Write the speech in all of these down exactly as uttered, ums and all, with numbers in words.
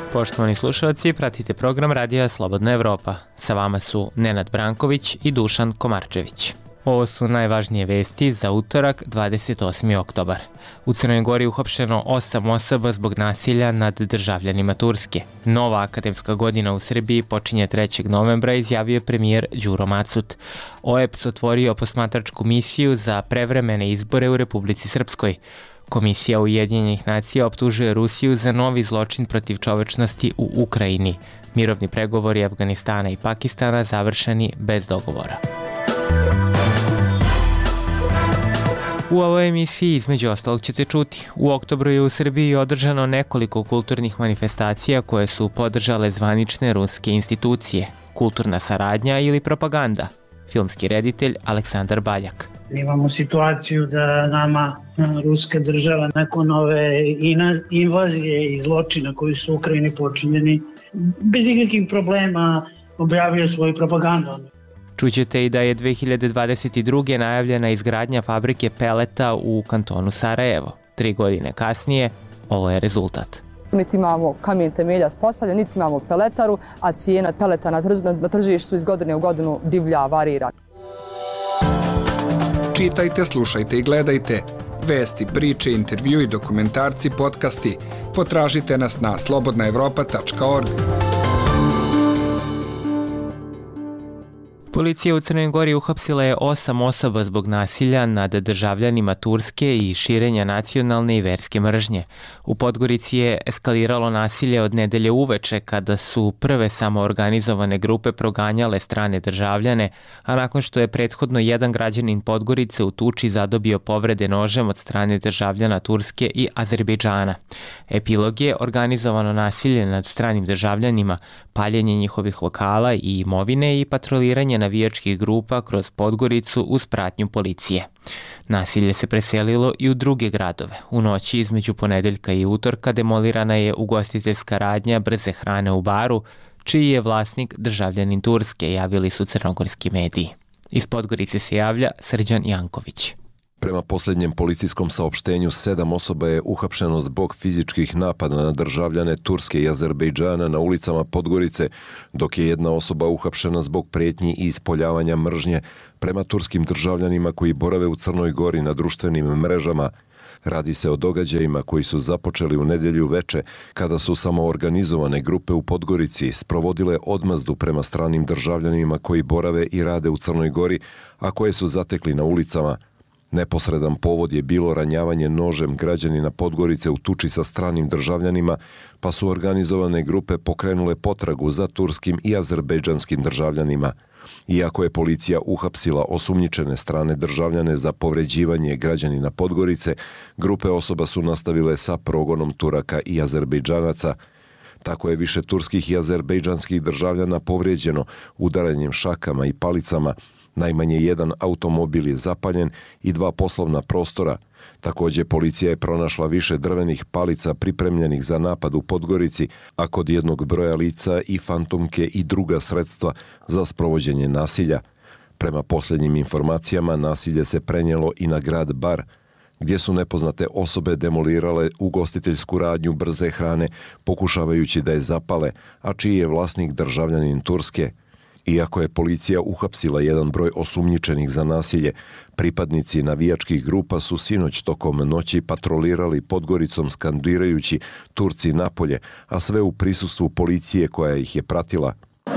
Poštovani slušalci, pratite program Radija Slobodna Evropa. Sa vama su Nenad Branković i Dušan Komarčević. Ovo su najvažnije vesti za utorak, dvadeset osmi oktobar. U Crnoj Gori uhapšeno osam osoba zbog nasilja nad državljanima Turske. Nova akademska godina u Srbiji počinje trećeg novembra, izjavio je premijer Đuro Macut. O E P S otvorio posmatračku misiju za prevremene izbore u Republici Srpskoj. Komisija Ujedinjenih nacija optužuje Rusiju za novi zločin protiv čovečnosti u Ukrajini. Mirovni pregovori Afganistana i Pakistana završeni bez dogovora. U ovoj emisiji između ostalog ćete čuti. U oktobru je u Srbiji održano nekoliko kulturnih manifestacija koje su podržale zvanične ruske institucije. Kulturna saradnja ili propaganda. Filmski reditelj Aleksandar Baljak. Imamo situaciju da nama ruska država nakon ove invazije i zločina koji su u Ukrajini počinjeni bez ikakvih problema objavio svoju propagandu. Čućete i da je dve hiljade dvadeset druge najavljena izgradnja fabrike peleta u kantonu Sarajevo. Tri godine kasnije, ovo je rezultat. Niti imamo kamen temelja postavljen, niti imamo peletaru, a cijena peleta na, trž, na tržištu iz godine u godinu divlja, varira. Čitajte, slušajte i gledajte. Vesti, priče, intervju i dokumentarci, podcasti. Potražite nas na slobodna evropa tačka org. Policija u Crnoj Gori uhapsila je osam osoba zbog nasilja nad državljanima Turske i širenja nacionalne i verske mržnje. U Podgorici je eskaliralo nasilje od nedelje uveče kada su prve samoorganizovane grupe proganjale strane državljane, a nakon što je prethodno jedan građanin Podgorice u tuči zadobio povrede nožem od strane državljana Turske i Azerbejdžana. Epilog je organizovano nasilje nad stranim državljanima, paljenje njihovih lokala i imovine i patroliranje navijačkih grupa kroz Podgoricu uz pratnju policije. Nasilje se preselilo i u druge gradove. U noći između ponedeljka i utorka demolirana je ugostiteljska radnja brze hrane u Baru, čiji je vlasnik državljanin Turske, javili su crnogorski mediji. Iz Podgorice se javlja Srđan Janković. Prema posljednjem policijskom saopštenju, sedam osoba je uhapšeno zbog fizičkih napada na državljane Turske i Azerbejdžana na ulicama Podgorice, dok je jedna osoba uhapšena zbog prijetnji i ispoljavanja mržnje prema turskim državljanima koji borave u Crnoj Gori na društvenim mrežama. Radi se o događajima koji su započeli u nedjelju veče kada su samoorganizovane grupe u Podgorici sprovodile odmazdu prema stranim državljanima koji borave i rade u Crnoj Gori, a koje su zatekli na ulicama. Neposredan povod je bilo ranjavanje nožem građanina Podgorice u tuči sa stranim državljanima, pa su organizovane grupe pokrenule potragu za turskim i azerbejdžanskim državljanima. Iako je policija uhapsila osumnjičene strane državljane za povređivanje građanina Podgorice, grupe osoba su nastavile sa progonom Turaka i Azerbejdžanaca. Tako je više turskih i azerbejdžanskih državljana povrijeđeno udaranjem šakama i palicama. Najmanje jedan automobil je zapaljen i dva poslovna prostora. Također policija je pronašla više drvenih palica pripremljenih za napad u Podgorici, a kod jednog broja lica i fantomke i druga sredstva za sprovođenje nasilja. Prema posljednjim informacijama, nasilje se prenijelo i na grad Bar, gdje su nepoznate osobe demolirale ugostiteljsku radnju brze hrane, pokušavajući da je zapale, a čiji je vlasnik državljanin Turske. Iako je policija uhapsila jedan broj osumnjičenih za nasilje, pripadnici navijačkih grupa su sinoć tokom noći patrolirali Podgoricom skandirajući Turci napolje, a sve u prisustvu policije koja ih je pratila.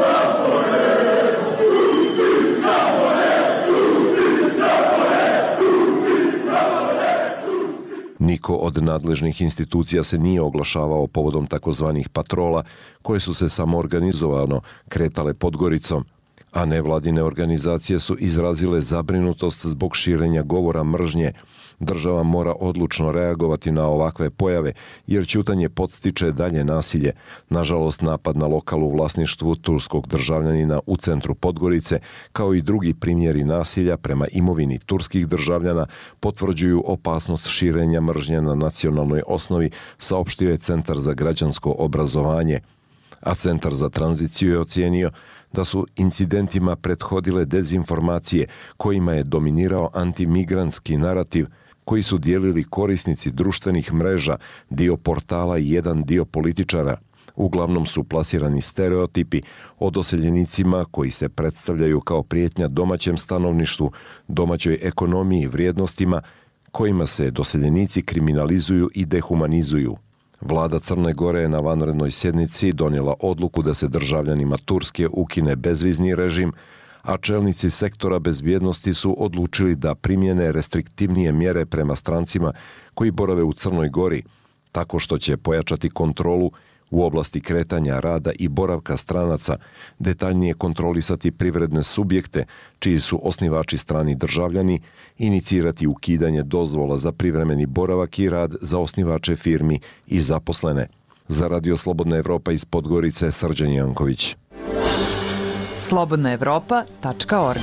Niko od nadležnih institucija se nije oglašavao povodom takozvanih patrola koje su se samoorganizovano kretale Podgoricom, a nevladine organizacije su izrazile zabrinutost zbog širenja govora mržnje. Država mora odlučno reagovati na ovakve pojave jer ćutanje podstiče dalje nasilje. Nažalost, napad na lokal u vlasništvu turskog državljanina u centru Podgorice, kao i drugi primjeri nasilja prema imovini turskih državljana, potvrđuju opasnost širenja mržnje na nacionalnoj osnovi, saopštio je Centar za građansko obrazovanje. A Centar za tranziciju je ocijenio da su incidentima prethodile dezinformacije kojima je dominirao antimigrantski narativ koji su dijelili korisnici društvenih mreža, dio portala i jedan dio političara, Uglavnom su plasirani stereotipi o doseljenicima koji se predstavljaju kao prijetnja domaćem stanovništvu, domaćoj ekonomiji i vrijednostima kojima se doseljenici kriminalizuju i dehumanizuju. Vlada Crne Gore je na vanrednoj sjednici donijela odluku da se državljanima Turske ukine bezvizni režim, a čelnici sektora bezbjednosti su odlučili da primjene restriktivnije mjere prema strancima koji borave u Crnoj Gori, tako što će pojačati kontrolu u oblasti kretanja, rada i boravka stranaca, detaljnije kontrolisati privredne subjekte, čiji su osnivači strani državljani, inicirati ukidanje dozvola za privremeni boravak i rad za osnivače firmi i zaposlene. Za Radio Slobodna Evropa iz Podgorice, Srđan Janković. slobodna evropa tačka org.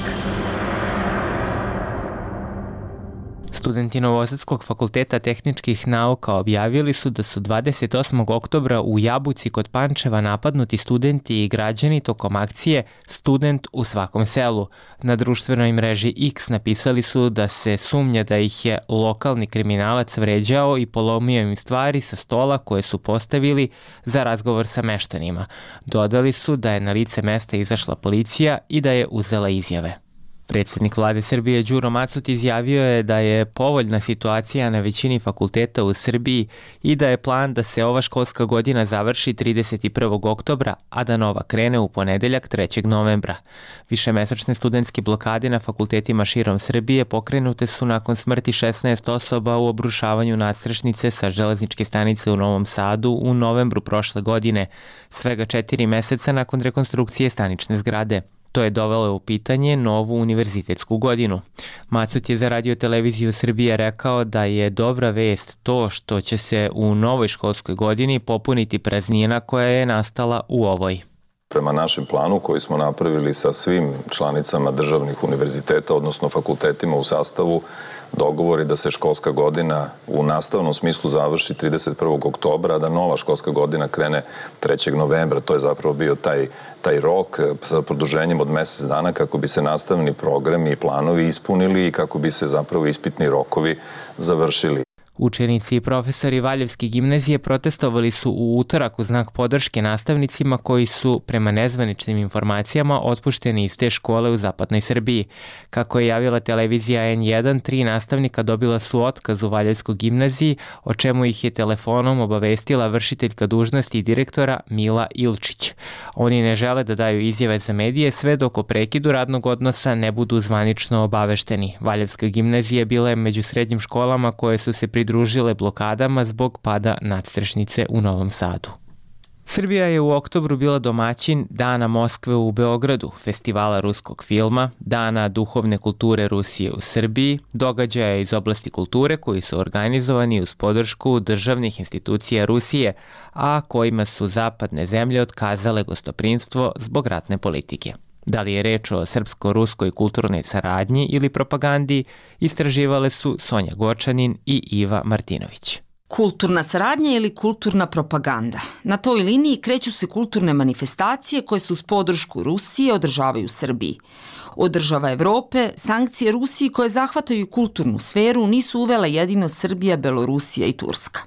Studenti Novosadskog fakulteta tehničkih nauka objavili su da su dvadeset osmog oktobra u Jabuci kod Pančeva napadnuti studenti i građani tokom akcije Student u svakom selu. Na društvenoj mreži X napisali su da se sumnja da ih je lokalni kriminalac vređao i polomio im stvari sa stola koje su postavili za razgovor sa meštanima. Dodali su da je na lice mesta izašla policija i da je uzela izjave. Predsjednik vlade Srbije Đuro Macut izjavio je da je povoljna situacija na većini fakulteta u Srbiji i da je plan da se ova školska godina završi trideset prvog oktobra, a da nova krene u ponedeljak trećeg novembra. Višemesečne studentske blokade na fakultetima širom Srbije pokrenute su nakon smrti šesnaest osoba u obrušavanju nadstrešnice sa železničke stanice u Novom Sadu u novembru prošle godine, svega četiri meseca nakon rekonstrukcije stanične zgrade. To je dovelo u pitanje novu univerzitetsku godinu. Macut je za Radio televiziju Srbije rekao da je dobra vest to što će se u novoj školskoj godini popuniti praznina koja je nastala u ovoj. Prema našem planu koji smo napravili sa svim članicama državnih univerziteta, odnosno fakultetima u sastavu, dogovor je da se školska godina u nastavnom smislu završi trideset prvog oktobra, a da nova školska godina krene trećeg novembra. To je zapravo bio taj, taj rok sa produženjem od mesec dana kako bi se nastavni programi i planovi ispunili i kako bi se zapravo ispitni rokovi završili. Učenici i profesori Valjevske gimnazije protestovali su u utorak u znak podrške nastavnicima koji su, prema nezvaničnim informacijama, otpušteni iz te škole u zapadnoj Srbiji. Kako je javila televizija N jedan, tri nastavnika dobila su otkaz u Valjevskoj gimnaziji, o čemu ih je telefonom obavestila vršiteljka dužnosti direktora Mila Ilčić. Oni ne žele da daju izjave za medije sve dok o prekidu radnog odnosa ne budu zvanično obavešteni. Valjevska gimnazija bila je među srednjim školama koje su se pridružile družile blokadama zbog pada nadstrešnice u Novom Sadu. Srbija je u oktobru bila domaćin Dana Moskve u Beogradu, festivala ruskog filma, Dana duhovne kulture Rusije u Srbiji, događaja iz oblasti kulture koji su organizovani uz podršku državnih institucija Rusije, a kojima su zapadne zemlje otkazale gostoprinstvo zbog ratne politike. Da li je reč o srpsko-ruskoj kulturnoj saradnji ili propagandi, istraživale su Sonja Gočanin i Iva Martinović. Kulturna saradnja ili kulturna propaganda. Na toj liniji kreću se kulturne manifestacije koje se uz podršku Rusije održavaju u Srbiji. Od država Evrope, sankcije Rusiji koje zahvataju kulturnu sferu nisu uvele jedino Srbija, Belorusija i Turska.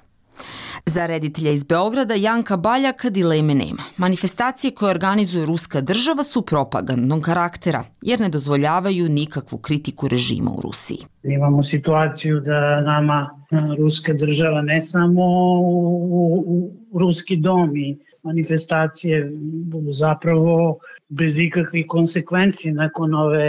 Za reditelja iz Beograda Janka Baljaka dileme nema. Manifestacije koje organizuje ruska država su propagandnog karaktera, jer ne dozvoljavaju nikakvu kritiku režima u Rusiji. Imamo situaciju da nama ruska država ne samo u, u ruski dom i manifestacije budu zapravo bez ikakvih konsekvenci nakon ove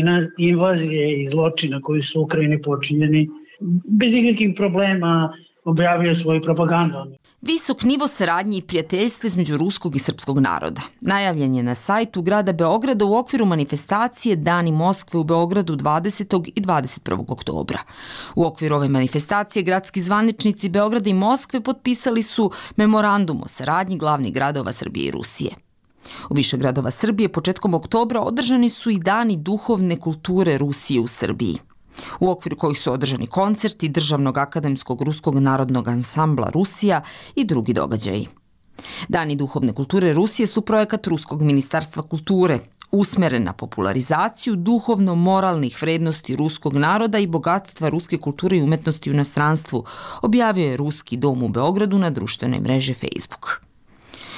invazije i zločina koji su u Ukrajini počinjeni, bez ikakvih problema objavio svoju propagandu. Visok nivo saradnje i prijateljstva između ruskog i srpskog naroda. Najavljen je na sajtu grada Beograda u okviru manifestacije Dani Moskve u Beogradu dvadesetog i dvadeset prvog oktobra. U okviru ove manifestacije gradski zvaničnici Beograda i Moskve potpisali su memorandum o saradnji glavnih gradova Srbije i Rusije. U više gradova Srbije početkom oktobra održani su i Dani duhovne kulture Rusije u Srbiji, u okviru kojih su održani koncerti Državnog akademskog ruskog narodnog ansambla Rusija i drugi događaji. Dani duhovne kulture Rusije su projekat Ruskog ministarstva kulture, usmeren na popularizaciju duhovno-moralnih vrednosti ruskog naroda i bogatstva ruske kulture i umetnosti u inostranstvu, objavio je Ruski dom u Beogradu na društvenoj mreži Facebook.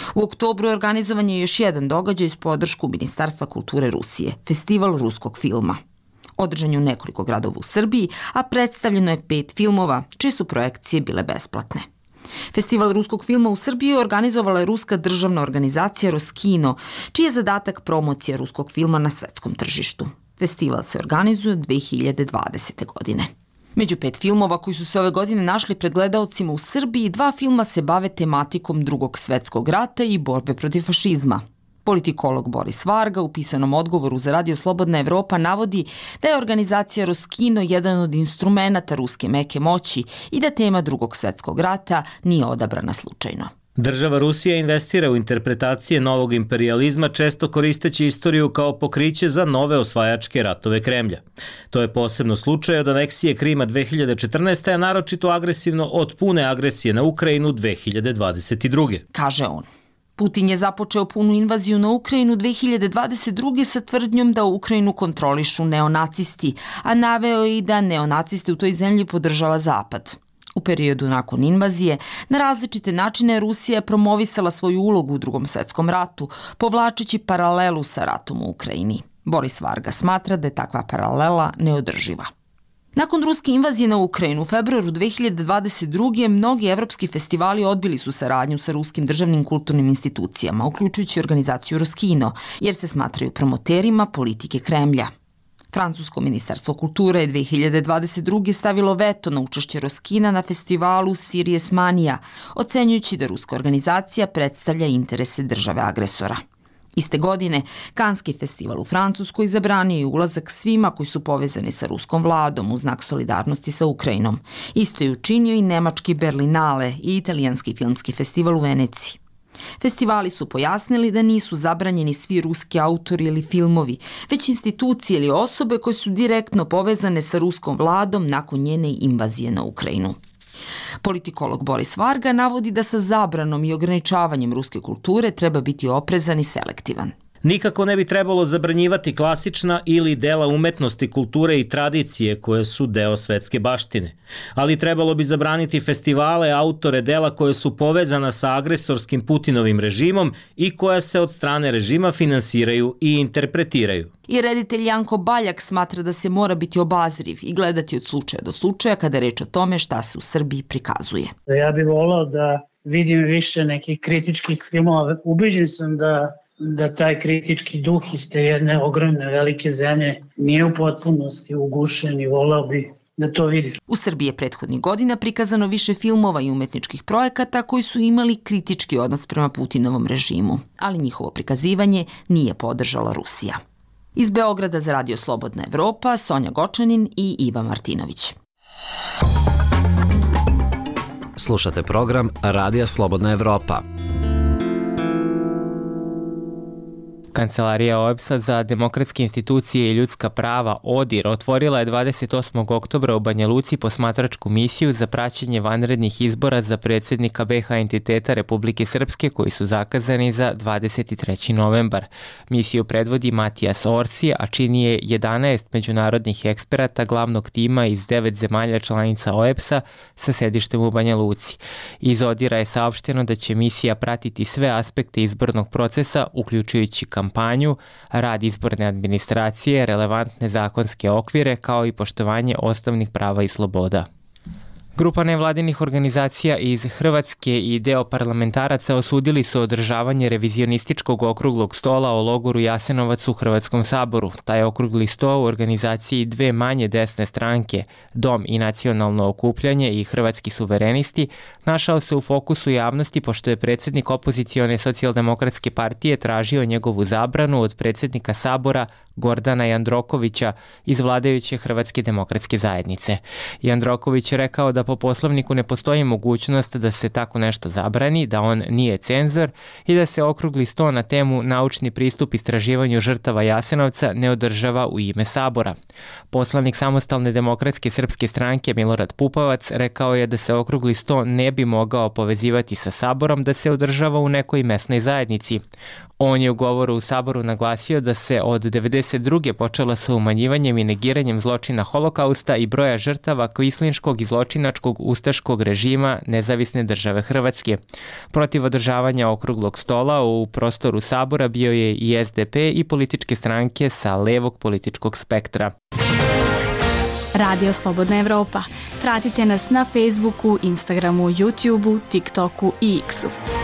U oktobru organizovan je još jedan događaj s podršku Ministarstva kulture Rusije, Festival ruskog filma. Održan je u nekoliko gradova u Srbiji, a predstavljeno je pet filmova, čije su projekcije bile besplatne. Festival ruskog filma u Srbiji organizovala je ruska državna organizacija Roskino, čiji je zadatak promocija ruskog filma na svetskom tržištu. Festival se organizuje dve hiljade dvadesete. godine. Među pet filmova koji su se ove godine našli pred gledaocima u Srbiji, dva filma se bave tematikom Drugog svetskog rata i borbe protiv fašizma. Politikolog Boris Varga u pisanom odgovoru za Radio Slobodna Evropa navodi da je organizacija Roskino jedan od instrumenata ruske meke moći i da tema Drugog svetskog rata nije odabrana slučajno. Država Rusija investira u interpretacije novog imperijalizma, često koristeći istoriju kao pokriće za nove osvajačke ratove Kremlja. To je posebno slučaj od aneksije Krima dve hiljade četrnaeste. a naročito agresivno od pune agresije na Ukrajinu dve hiljade dvadeset druge. Kaže on. Putin je započeo punu invaziju na Ukrajinu dve hiljade dvadeset druge. sa tvrdnjom da Ukrajinu kontrolišu neonacisti, a naveo je i da neonaciste u toj zemlji podržava Zapad. U periodu nakon invazije, na različite načine Rusija je promovisala svoju ulogu u Drugom svetskom ratu, povlačeći paralelu sa ratom u Ukrajini. Boris Varga smatra da je takva paralela neodrživa. Nakon ruske invazije na Ukrajinu u februaru dve hiljade dvadeset druge. mnogi evropski festivali odbili su saradnju sa ruskim državnim kulturnim institucijama, uključujući organizaciju Roskino, jer se smatraju promoterima politike Kremlja. Francusko ministarstvo kulture je dve hiljade dvadeset druge. stavilo veto na učešće Roskina na festivalu Series Mania, ocenjujući da ruska organizacija predstavlja interese države agresora. Iste godine, Kanski festival u Francuskoj zabranio je ulazak svima koji su povezani sa ruskom vladom u znak solidarnosti sa Ukrajinom. Isto je učinio i nemački Berlinale i italijanski filmski festival u Veneciji. Festivali su pojasnili da nisu zabranjeni svi ruski autori ili filmovi, već institucije ili osobe koje su direktno povezane sa ruskom vladom nakon njene invazije na Ukrajinu. Politikolog Boris Varga navodi da sa zabranom i ograničavanjem ruske kulture treba biti oprezan i selektivan. Nikako ne bi trebalo zabranjivati klasična ili dela umetnosti, kulture i tradicije koje su deo svetske baštine. Ali trebalo bi zabraniti festivale, autore dela koje su povezana sa agresorskim Putinovim režimom i koja se od strane režima finansiraju i interpretiraju. I reditelj Janko Baljak smatra da se mora biti obazriv i gledati od slučaja do slučaja kada je reč o tome šta se u Srbiji prikazuje. Ja bih volao da vidim više nekih kritičkih filmova. Ubeđen sam da da taj kritički duh iz te jedne ogromne velike zemlje nije u potpunosti ugušen i volao bi da to vidiš. U Srbiji je prethodnih godina prikazano više filmova i umetničkih projekata koji su imali kritički odnos prema Putinovom režimu, ali njihovo prikazivanje nije podržala Rusija. Iz Beograda za Radio Slobodna Evropa, Sonja Gočanin i Iva Martinović. Slušate program Radija Slobodna Evropa. Kancelarija O E B S-a za demokratske institucije i ljudska prava ODIR otvorila je dvadeset osmog oktobra u Banja Luci posmatračku misiju za praćenje vanrednih izbora za predsjednika B H entiteta Republike Srpske koji su zakazani za dvadeset treći novembar. Misiju predvodi Matijas Orsi, a čini je jedanaest međunarodnih eksperata glavnog tima iz devet zemalja članica O E B S-a sa sedištem u Banja Luci. Iz ODIR-a je saopšteno da će misija pratiti sve aspekte izbornog procesa, uključujući kampanju, rad izborne administracije, relevantne zakonske okvire, kao i poštovanje osnovnih prava i sloboda. Grupa nevladinih organizacija iz Hrvatske i deo parlamentaraca osudili su održavanje revizionističkog okruglog stola o logoru Jasenovac u Hrvatskom saboru. Taj okrugli sto u organizaciji dve manje desne stranke, Dom i nacionalno okupljanje i Hrvatski suverenisti, našao se u fokusu javnosti pošto je predsjednik opozicione socijaldemokratske partije tražio njegovu zabranu od predsjednika sabora Gordana Jandrokovića iz vladajuće Hrvatske demokratske zajednice. Jandroković je rekao da po poslovniku ne postoji mogućnost da se tako nešto zabrani, da on nije cenzor i da se okrugli sto na temu naučni pristup istraživanju žrtava Jasenovca ne održava u ime sabora. Poslanik Samostalne demokratske srpske stranke Milorad Pupovac rekao je da se okrugli sto ne bi mogao povezivati sa saborom, da se održava u nekoj mesnoj zajednici. On je u govoru u saboru naglasio da se od devedeset druge počela sa umanjivanjem i negiranjem zločina Holokausta i broja žrtava kvislinškog i zločinačkog zločinačkog ustaškog režima Nezavisne države Hrvatske. Protiv održavanja okruglog stola u prostoru Sabora bio je i S D P i političke stranke sa levog političkog spektra. Radio Slobodna Evropa. Pratite nas na Facebooku, Instagramu, YouTubeu, TikToku i X-u.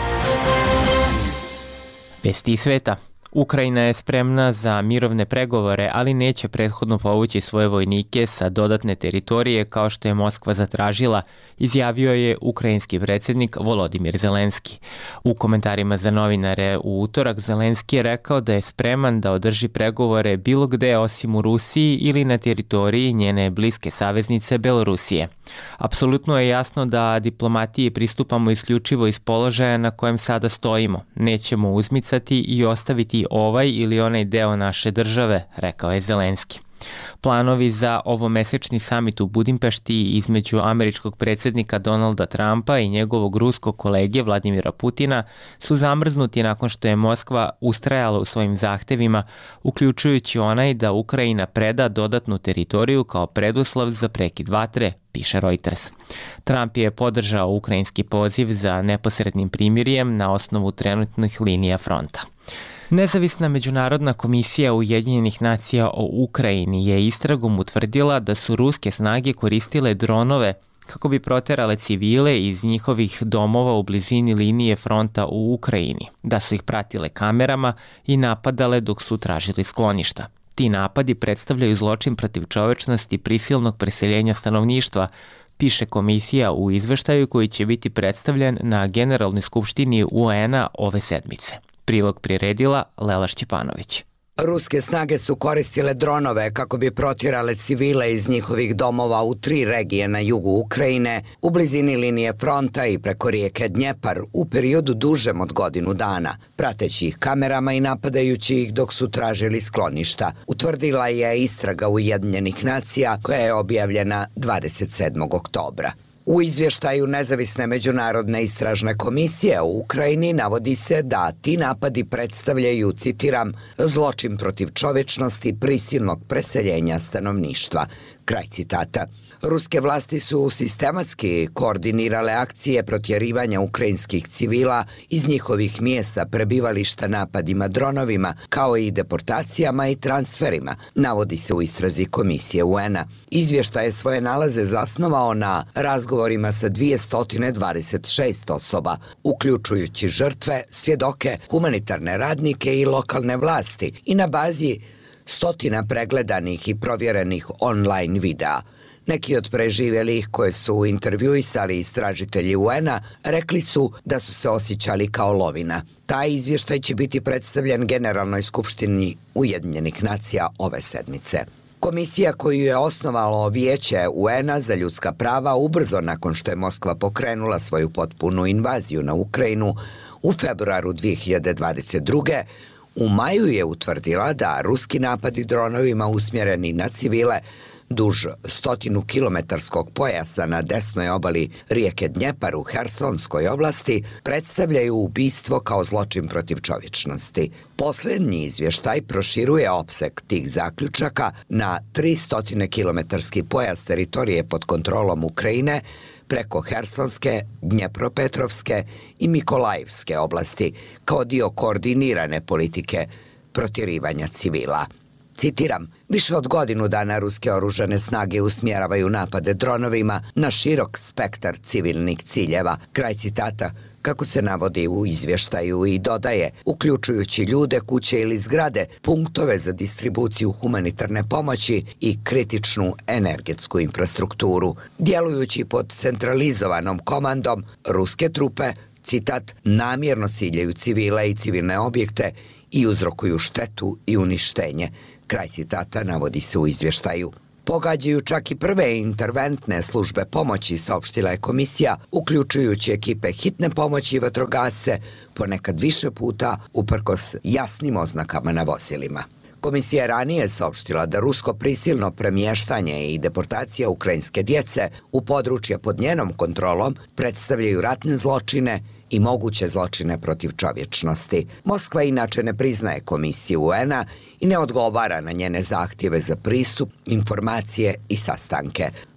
Vesti sveta. Ukrajina je spremna za mirovne pregovore, ali neće prethodno povući svoje vojnike sa dodatne teritorije kao što je Moskva zatražila, izjavio je ukrajinski predsjednik Volodimir Zelenski. U komentarima za novinare u utorak Zelenski je rekao da je spreman da održi pregovore bilo gde osim u Rusiji ili na teritoriji njene bliske saveznice Belorusije. Apsolutno je jasno da diplomatiji pristupamo isključivo iz položaja na kojem sada stojimo. Nećemo uzmicati i ostaviti ovaj ili onaj deo naše države, rekao je Zelenski. Planovi za ovomesečni samit u Budimpešti između američkog predsjednika Donalda Trumpa i njegovog ruskog kolege Vladimira Putina su zamrznuti nakon što je Moskva ustrajala u svojim zahtevima, uključujući onaj da Ukrajina preda dodatnu teritoriju kao preduslov za prekid vatre, piše Reuters. Trump je podržao ukrajinski poziv za neposrednim primirjem na osnovu trenutnih linija fronta. Nezavisna međunarodna komisija Ujedinjenih nacija o Ukrajini je istragom utvrdila da su ruske snage koristile dronove kako bi proterale civile iz njihovih domova u blizini linije fronta u Ukrajini, da su ih pratile kamerama i napadale dok su tražili skloništa. Ti napadi predstavljaju zločin protiv čovečnosti prisilnog preseljenja stanovništva, piše komisija u izveštaju koji će biti predstavljen na Generalnoj skupštini U N-a ove sedmice. Prilog priredila Lela Šćepanović. Ruske snage su koristile dronove kako bi protjerale civile iz njihovih domova u tri regije na jugu Ukrajine, u blizini linije fronta i preko rijeke Dnjepar u periodu dužem od godinu dana, prateći ih kamerama i napadajući ih dok su tražili skloništa, utvrdila je istraga Ujedinjenih nacija koja je objavljena dvadeset sedmog oktobra. U izvještaju Nezavisne međunarodne istražne komisije u Ukrajini navodi se da ti napadi predstavljaju, citiram, zločin protiv čovečnosti prisilnog preseljenja stanovništva. Kraj citata. Ruske vlasti su sistematski koordinirale akcije protjerivanja ukrajinskih civila iz njihovih mjesta prebivališta napadima dronovima, kao i deportacijama i transferima, navodi se u istrazi Komisije U N-a. Izvještaj je svoje nalaze zasnovao na razgovorima sa dvjesto dvadeset šest osoba, uključujući žrtve, svjedoke, humanitarne radnike i lokalne vlasti i na bazi stotina pregledanih i provjerenih online videa. Neki od preživjelih koje su intervjuisali istražitelji U N-a rekli su da su se osjećali kao lovina. Taj izvještaj će biti predstavljen Generalnoj skupštini Ujedinjenih nacija ove sedmice. Komisija koju je osnovalo Vijeće U N-a za ljudska prava ubrzo nakon što je Moskva pokrenula svoju potpunu invaziju na Ukrajinu u februaru dvije hiljade dvadeset druge. u maju je utvrdila da ruski napadi dronovima usmjereni na civile duž stotinu kilometarskog pojasa na desnoj obali rijeke Dnjepar u Hersonskoj oblasti predstavljaju ubistvo kao zločin protiv čovječnosti. Posljednji izvještaj proširuje opseg tih zaključaka na tristo kilometarski pojas teritorije pod kontrolom Ukrajine preko Hersonske, Dnjepropetrovske i Mikolajevske oblasti kao dio koordinirane politike protjerivanja civila. Citiram, više od godinu dana ruske oružane snage usmjeravaju napade dronovima na širok spektar civilnih ciljeva. Kraj citata, kako se navodi u izvještaju i dodaje, uključujući ljude, kuće ili zgrade, punktove za distribuciju humanitarne pomoći i kritičnu energetsku infrastrukturu. Djelujući pod centralizovanom komandom, ruske trupe, citat, namjerno ciljaju civile i civilne objekte i uzrokuju štetu i uništenje. Kraj citata navodi se u izvještaju. Pogađaju čak i prve interventne službe pomoći, saopštila je komisija, uključujući ekipe hitne pomoći i vatrogasce, ponekad više puta uprkos jasnim oznakama na vozilima. Komisija je ranije saopštila da rusko prisilno premještanje i deportacija ukrajinske djece u područje pod njenom kontrolom predstavljaju ratne zločine i moguće zločine protiv čovječnosti. Moskva inače ne priznaje komisiju U N A i ne odgovara na njene zahtjeve za pristup, informacije i sastanke.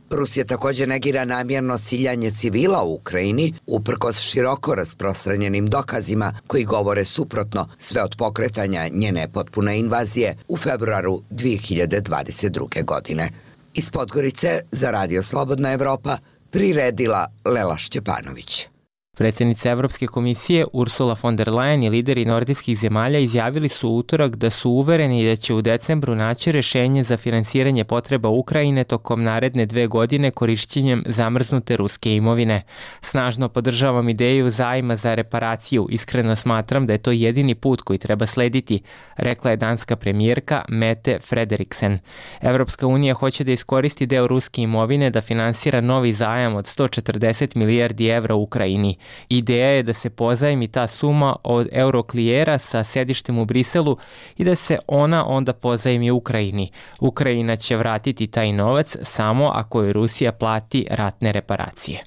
Rusija također negira namjerno siljanje civila u Ukrajini, uprkos široko rasprostranjenim dokazima koji govore suprotno, sve od pokretanja njene potpune invazije u februaru dvije hiljade dvadeset druge. godine. Iz Podgorice za Radio Slobodna Evropa priredila Lela Šćepanović. Predsjednica Evropske komisije Ursula von der Leyen i lideri nordijskih zemalja izjavili su u utorak da su uvereni da će u decembru naći rješenje za finansiranje potreba Ukrajine tokom naredne dve godine korišćenjem zamrznute ruske imovine. Snažno podržavam ideju zajma za reparaciju. Iskreno smatram da je to jedini put koji treba slediti, rekla je danska premijerka Mette Frederiksen. Evropska unija hoće da iskoristi deo ruske imovine da finansira novi zajam od sto četrdeset milijardi evra u Ukrajini. Ideja je da se pozajmi ta suma od Euroklijera sa sedištem u Briselu i da se ona onda pozajmi Ukrajini. Ukrajina će vratiti taj novac samo ako joj Rusija plati ratne reparacije.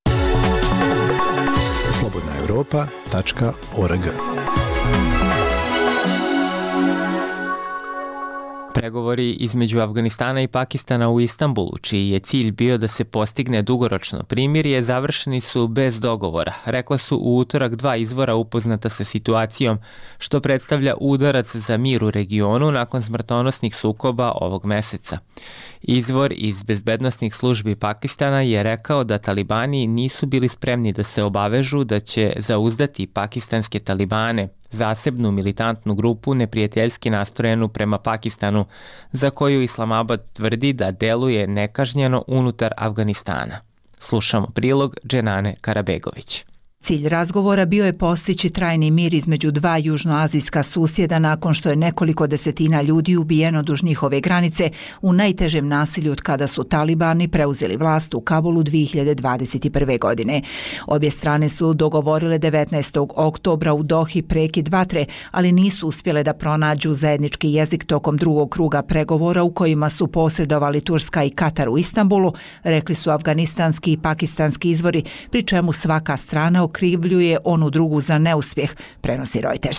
slobodna evropa tačka org. Pregovori između Afganistana i Pakistana u Istanbulu, čiji je cilj bio da se postigne dugoročno primirje, završeni su bez dogovora. Rekla su u utorak dva izvora upoznata sa situacijom, što predstavlja udarac za mir u regionu nakon smrtonosnih sukoba ovog meseca. Izvor iz bezbednosnih službi Pakistana je rekao da talibani nisu bili spremni da se obavežu da će zauzdati pakistanske talibane, zasebnu militantnu grupu neprijateljski nastrojenu prema Pakistanu, za koju Islamabad tvrdi da deluje nekažnjeno unutar Afganistana. Slušamo prilog Dženane Karabegović. Cilj razgovora bio je postići trajni mir između dva južnoazijska susjeda nakon što je nekoliko desetina ljudi ubijeno duž njihove granice u najtežem nasilju od kada su talibani preuzeli vlast u Kabulu dvije hiljade dvadeset prve. godine. Obje strane su dogovorile devetnaestog oktobra u Dohi prekid vatre, ali nisu uspjele da pronađu zajednički jezik tokom drugog kruga pregovora u kojima su posredovali Turska i Katar u Istanbulu, rekli su afganistanski i pakistanski izvori, pri čemu svaka strana okrivljuje onu drugu za neuspjeh, prenosi Reuters.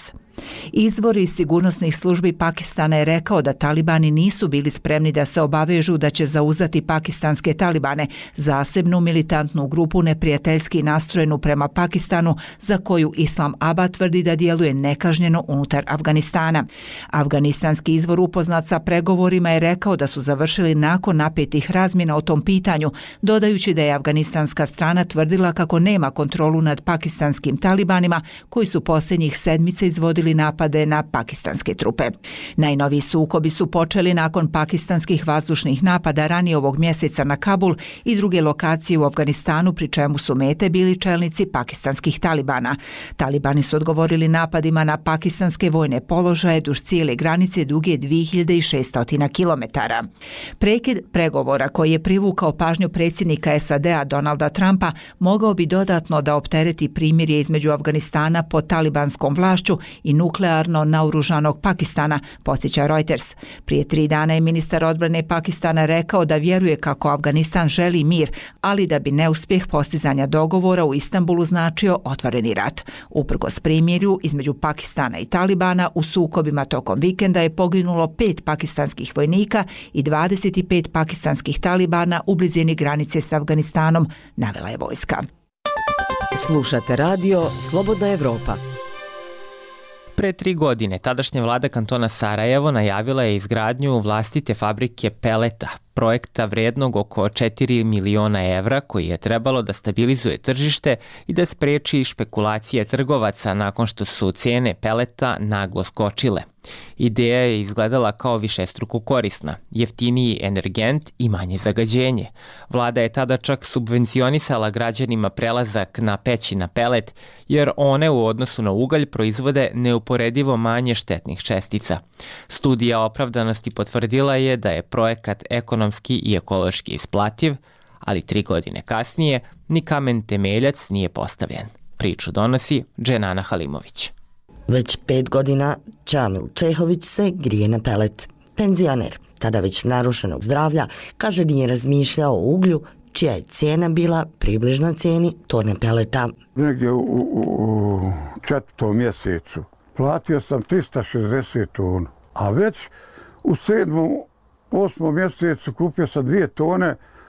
Izvor iz sigurnosnih službi Pakistana je rekao da talibani nisu bili spremni da se obavežu da će zauzeti pakistanske talibane, zasebnu militantnu grupu neprijateljski nastrojenu prema Pakistanu, za koju Islamabad tvrdi da djeluje nekažnjeno unutar Afganistana. Afganistanski izvor upoznat sa pregovorima je rekao da su završili nakon napetih razmjena o tom pitanju, dodajući da je afganistanska strana tvrdila kako nema kontrolu nad pakistanskim talibanima koji su posljednjih sedmica izvodili napade na pakistanske trupe. Najnoviji sukobi su počeli nakon pakistanskih vazdušnih napada ranije ovog mjeseca na Kabul i druge lokacije u Afganistanu, pri čemu su mete bili čelnici pakistanskih talibana. Talibani su odgovorili napadima na pakistanske vojne položaje duž cijele granice duge dvije hiljade šesto kilometara. Prekid pregovora koji je privukao pažnju predsjednika S A D-a Donalda Trumpa mogao bi dodatno da optereti primirje između Afganistana pod talibanskom vlašću i nuklearno naoružanog Pakistana, podsjeća Reuters. Prije tri dana je ministar odbrane Pakistana rekao da vjeruje kako Afganistan želi mir, ali da bi neuspjeh postizanja dogovora u Istanbulu značio otvoreni rat. Uprkos primirju između Pakistana i Talibana u sukobima tokom vikenda je poginulo pet pakistanskih vojnika i dvadeset pet pakistanskih talibana u blizini granice s Afganistanom, navela je vojska. Slušate radio Slobodna Evropa. Pre tri godine tadašnja vlada kantona Sarajevo najavila je izgradnju vlastite fabrike peleta, projekta vrednog oko četiri miliona evra koji je trebalo da stabilizuje tržište i da spreči špekulacije trgovaca nakon što su cijene peleta naglo skočile. Ideja je izgledala kao višestruko korisna, jeftiniji energent i manje zagađenje. Vlada je tada čak subvencionisala građanima prelazak na peći na pelet, jer one u odnosu na ugalj proizvode neuporedivo manje štetnih čestica. Studija opravdanosti potvrdila je da je projekat ekonomski i ekološki isplativ, ali tri godine kasnije ni kamen temeljac nije postavljen. Priču donosi Dženana Halimović. Već pet godina Čamil Čehović se grije na pelet. Penzioner, tada već narušenog zdravlja, kaže nije razmišljao o uglju, čija je cijena bila približna cijeni tone peleta. Negdje u, u, u četvrtom mjesecu platio sam trista šezdeset tona, a već u sedmom, osmom mjesecu kupio sam dvije tone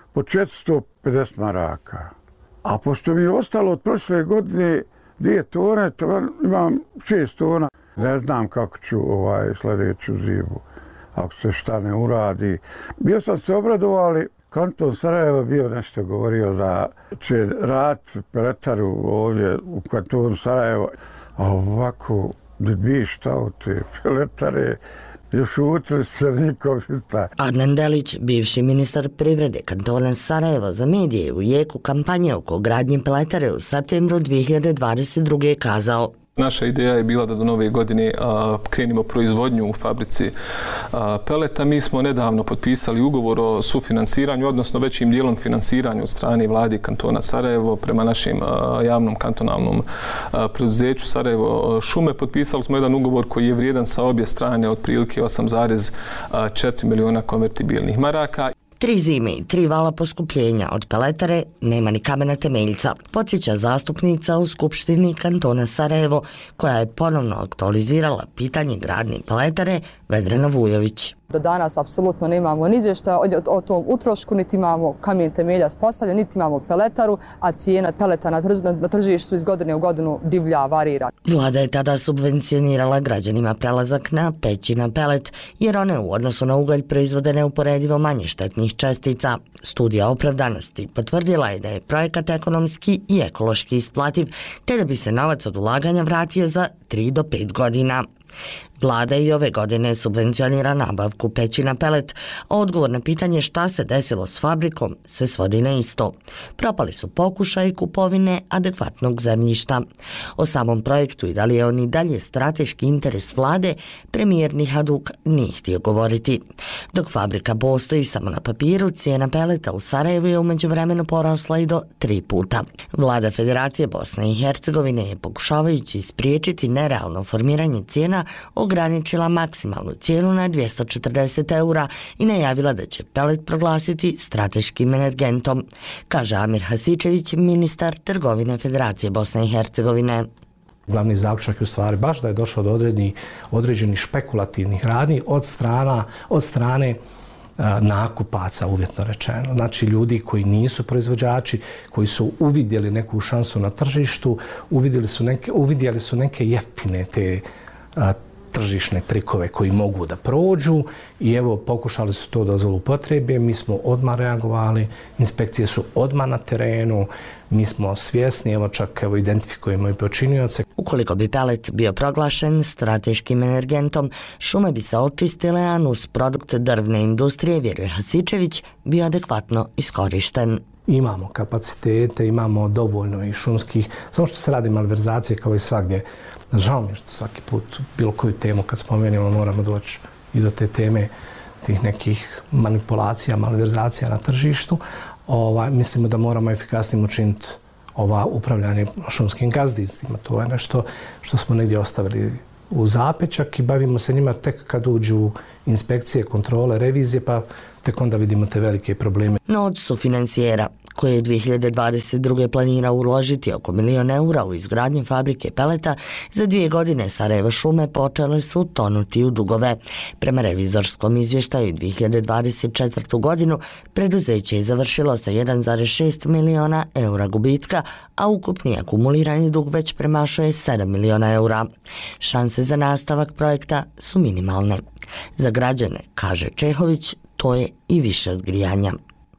po četiristo pedeset maraka. A pošto mi je ostalo od prošle godine dvije tone, imam šest tona. Ne znam kako ću ovaj sljedeću zimu, ako se šta ne uradi. Bio sam se obradovali, kanton Sarajevo bio nešto govorio da će raditi peletaru ovdje u kantonu Sarajevo. A ovako, da bi šta u te peletare, još utili se nikom šta. Adnan Delić, bivši ministar privrede kantona Sarajevo, za medije u jeku kampanje oko gradnje peletare u septembru dvije hiljade dvadeset druge kazao: Naša ideja je bila da do nove godine a, krenimo proizvodnju u fabrici a, peleta. Mi smo nedavno potpisali ugovor o sufinansiranju, odnosno većim dijelom finansiranju od strane vlade kantona Sarajevo prema našim a, javnom kantonalnom a, preduzeću Sarajevo šume. Potpisali smo jedan ugovor koji je vrijedan sa obje strane otprilike osam zarez četiri miliona konvertibilnih maraka. Tri zime i tri vala poskupljenja od peletare, nema ni kamena temeljca, podsjeća zastupnica u Skupštini kantona Sarajevo, koja je ponovno aktualizirala pitanje gradnje peletare, Vedrana Vujović. Do danas apsolutno nemamo ni izvještaja o, o tom utrošku, niti imamo kamen temeljac postavljen, niti imamo peletaru, a cijena peleta na, trž, na tržištu iz godine u godinu divlja, varira. Vlada je tada subvencionirala građanima prelazak na peći na pelet, jer one u odnosu na ugalj proizvode neuporedivo manje štetnih čestica. Studija opravdanosti potvrdila je da je projekat ekonomski i ekološki isplativ, te da bi se novac od ulaganja vratio za tri do pet godina. Vlada i ove godine subvencionira nabavku peći na pelet, a odgovor na pitanje šta se desilo s fabrikom se svodi na isto. Propali su pokušaj kupovine adekvatnog zemljišta. O samom projektu i da li je on i dalje strateški interes vlade, premijer Nihaduk nije htio govoriti. Dok fabrika postoji samo na papiru, cijena peleta u Sarajevu je umeđu vremenu porasla i do tri puta. Vlada Federacije Bosne i Hercegovine je, pokušavajući spriječiti nerealno formiranje cijena, ograničila maksimalnu cijenu na dvjesto četrdeset eura i najavila da će pelet proglasiti strateškim energentom, kaže Amir Hasičević, ministar trgovine Federacije Bosne i Hercegovine. Glavni zaključak je u stvari baš da je došlo do određenih, određenih špekulativnih radnji od, strana, od strane a, nakupaca, uvjetno rečeno. Znači ljudi koji nisu proizvođači, koji su uvidjeli neku šansu na tržištu, uvidjeli su neke, uvidjeli su neke jeftine te a, tržišne trikove koji mogu da prođu i evo pokušali su to da zloupotrebe. Mi smo odmah reagovali, inspekcije su odmah na terenu, mi smo svjesni, evo čak evo identifikujemo i počinioce. Ukoliko bi pelet bio proglašen strateškim energentom, šume bi se očistile, a nus produkt drvne industrije, vjeruje Hasičević, bio adekvatno iskorišten. Imamo kapacitete, imamo dovoljno i šumskih, samo što se radi malverzacije kao i svagdje. Žao mi je što svaki put bilo koju temu kad spomenemo moramo doći i do te teme tih nekih manipulacija, malverzacija na tržištu. Ova, mislimo da moramo efikasnim učiniti ova upravljanje šumskim gazdinstvima. To je nešto što smo negdje ostavili u zapećak i bavimo se njima tek kad uđu inspekcije, kontrole, revizije, pa tek onda vidimo te velike probleme. No od sufinancijera, koji je dvije hiljade dvadeset druge planira uložiti oko milion eura u izgradnju fabrike peleta, za dvije godine Sarajevo šume počele su tonuti u dugove. Prema revizorskom izvještaju dvije hiljade dvadeset četvrtu godinu preduzeće je završilo sa jedan zarez šest miliona eura gubitka, a ukupni akumulirani dug već premašuje sedam miliona eura. Šanse za nastavak projekta su minimalne. Za građane, kaže Čehović, to je i više od grijanja.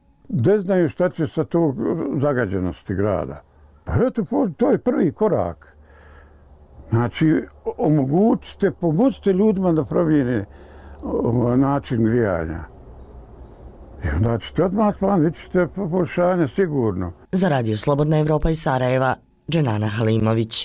Ne znaju šta će sa tog zagađenosti grada. Pa eto, to je prvi korak. Znači, omogućite, pomozite ljudima da promijene način grijanja. I onda ćete odmah plan, vi ćete poboljšanje sigurno. Za Radio Slobodna Evropa iz Sarajeva, Dženana Halimović.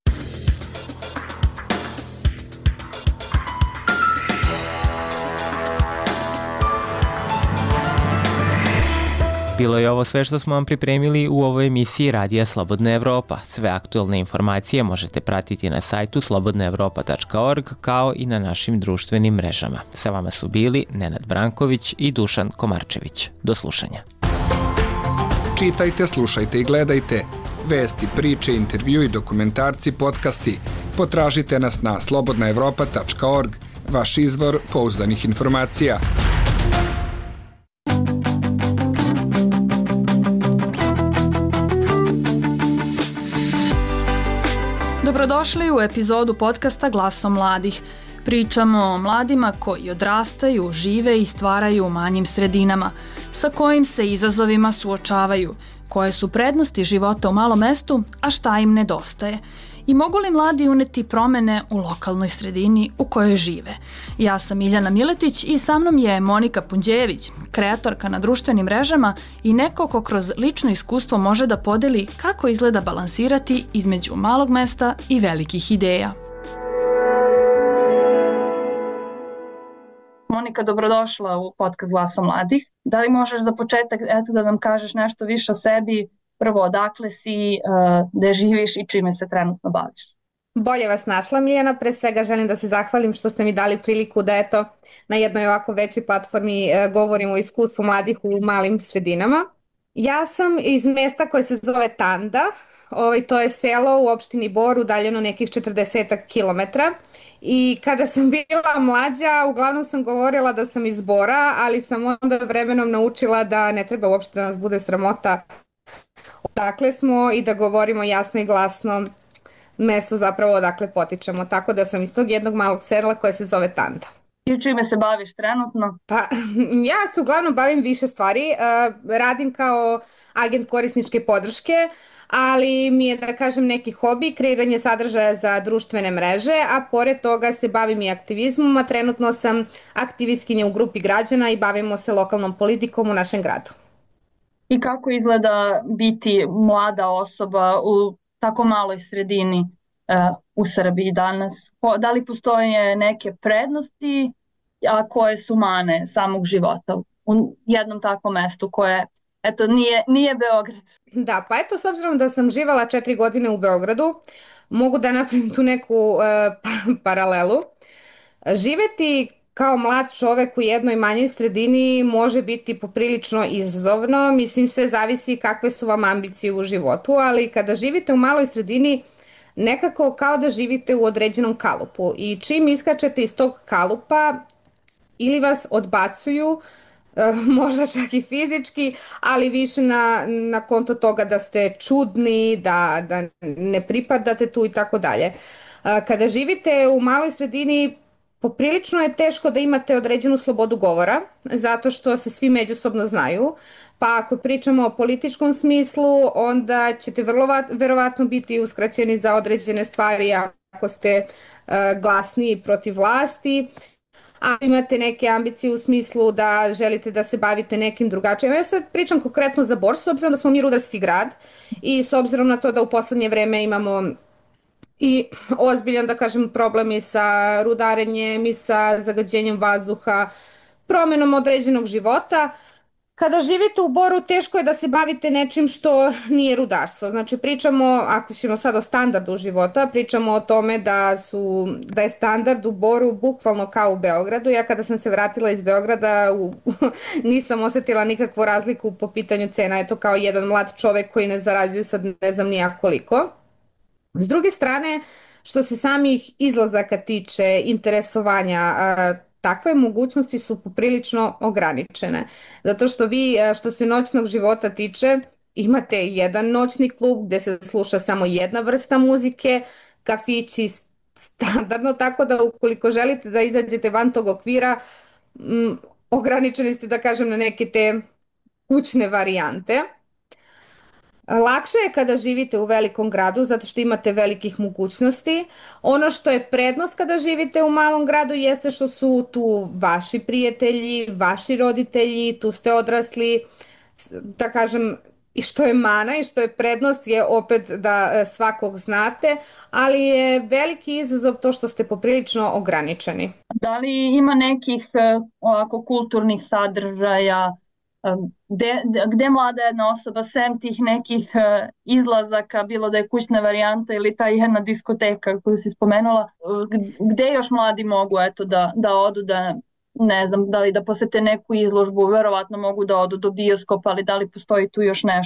Bilo je ovo sve što smo vam pripremili u ovoj emisiji Radija Slobodna Evropa. Sve aktualne informacije možete pratiti na sajtu slobodna evropa tačka org kao i na našim društvenim mrežama. Sa vama su bili Nenad Branković i Dušan Komarčević. Do slušanja. Čitajte, slušajte i gledajte vesti, priče, intervju i dokumentarci, podcasti. Potražite nas na slobodna evropa tačka org, vaš izvor pouzdanih informacija. Dobrodošli u epizodu podcasta Glasom mladih. Pričamo o mladima koji odrastaju, žive i stvaraju u manjim sredinama, sa kojim se izazovima suočavaju, koje su prednosti života u malom mestu, a šta im nedostaje. I mogu li mladi uneti promene u lokalnoj sredini u kojoj žive? Ja sam Miljana Miletić i sa mnom je Monika Punđejević, kreatorka na društvenim mrežama i neko ko kroz lično iskustvo može da podeli kako izgleda balansirati između malog mesta i velikih ideja. Monika, dobrodošla u podcast Glasa mladih. Da li možeš za početak eto, da nam kažeš nešto više o sebi? Prvo, odakle si, gde živiš i čime se trenutno baviš? Bolje vas našla, Miljana. Pre svega želim da se zahvalim što ste mi dali priliku da eto, na jednoj ovako većoj platformi govorim o iskustvu mladih u malim sredinama. Ja sam iz mesta koje se zove Tanda. Ovaj, to je selo u opštini Bor, udaljeno nekih četrdesetak kilometara. I kada sam bila mlađa, uglavnom sam govorila da sam iz Bora, ali sam onda vremenom naučila da ne treba uopšte da nas bude sramota odakle smo i da govorimo jasno i glasno mesto zapravo odakle potičemo. Tako da sam iz tog jednog malog sela koje se zove Tanda. I čime se baviš trenutno? Pa, ja se uglavnom bavim više stvari. Radim kao agent korisničke podrške, ali mi je, da kažem, neki hobi, kreiranje sadržaja za društvene mreže, a pored toga se bavim i aktivizmom, a trenutno sam aktivistkinja u grupi građana i bavimo se lokalnom politikom u našem gradu. I kako izgleda biti mlada osoba u tako maloj sredini uh, u Srbiji danas? Da li postoje neke prednosti, a koje su mane samog života u jednom takvom mestu koje, eto, nije, nije Beograd? Da, pa eto, s obzirom da sam živala četiri godine u Beogradu, mogu da napravim tu neku uh, paralelu. Živeti kao mlad čovek u jednoj manjoj sredini može biti poprilično izazovno, mislim sve zavisi kakve su vam ambicije u životu, ali kada živite u maloj sredini nekako kao da živite u određenom kalupu i čim iskačete iz tog kalupa ili vas odbacuju, možda čak i fizički, ali više na, na konto toga da ste čudni, da, da ne pripadate tu i tako dalje. Kada živite u maloj sredini, poprilično je teško da imate određenu slobodu govora, zato što se svi međusobno znaju, pa ako pričamo o političkom smislu, onda ćete vrlo verovatno biti uskraćeni za određene stvari ako ste uh, glasni protiv vlasti, a imate neke ambicije u smislu da želite da se bavite nekim drugačijim. Ja sad pričam konkretno za Bor, s obzirom da smo mi rudarski grad i s obzirom na to da u poslednje vreme imamo i ozbiljan, da kažem, problem i sa rudarenjem i sa zagađenjem vazduha, promenom određenog života. Kada živite u Boru, teško je da se bavite nečim što nije rudarstvo. Znači, pričamo, ako ćemo sad o standardu života, pričamo o tome da, su, da je standard u Boru bukvalno kao u Beogradu. Ja kada sam se vratila iz Beograda, u, nisam osetila nikakvu razliku po pitanju cena. Eto, kao jedan mlad čovek koji ne zarađuje sad ne znam nija koliko. S druge strane, što se samih izlazaka tiče, interesovanja, takve mogućnosti su poprilično ograničene. Zato što vi, što se noćnog života tiče, imate jedan noćni klub gde se sluša samo jedna vrsta muzike, kafići standardno, tako da ukoliko želite da izađete van tog okvira, m, ograničeni ste, da kažem, na neke te kućne varijante. Lakše je kada živite u velikom gradu zato što imate velikih mogućnosti. Ono što je prednost kada živite u malom gradu jeste što su tu vaši prijatelji, vaši roditelji, tu ste odrasli, da kažem, i što je mana i što je prednost je opet da svakog znate, ali je veliki izazov to što ste poprilično ograničeni. Da li ima nekih ovako kulturnih sadržaja Gde, gde mlada jedna osoba sem tih nekih uh, izlazaka, bilo da je kućna varijanta ili ta jedna diskoteka koju si spomenula, gde još mladi mogu eto, da, da odu, da ne znam, da li da posete neku izložbu, verovatno mogu da odu do bioskopa, ali da li postoji tu još nešto?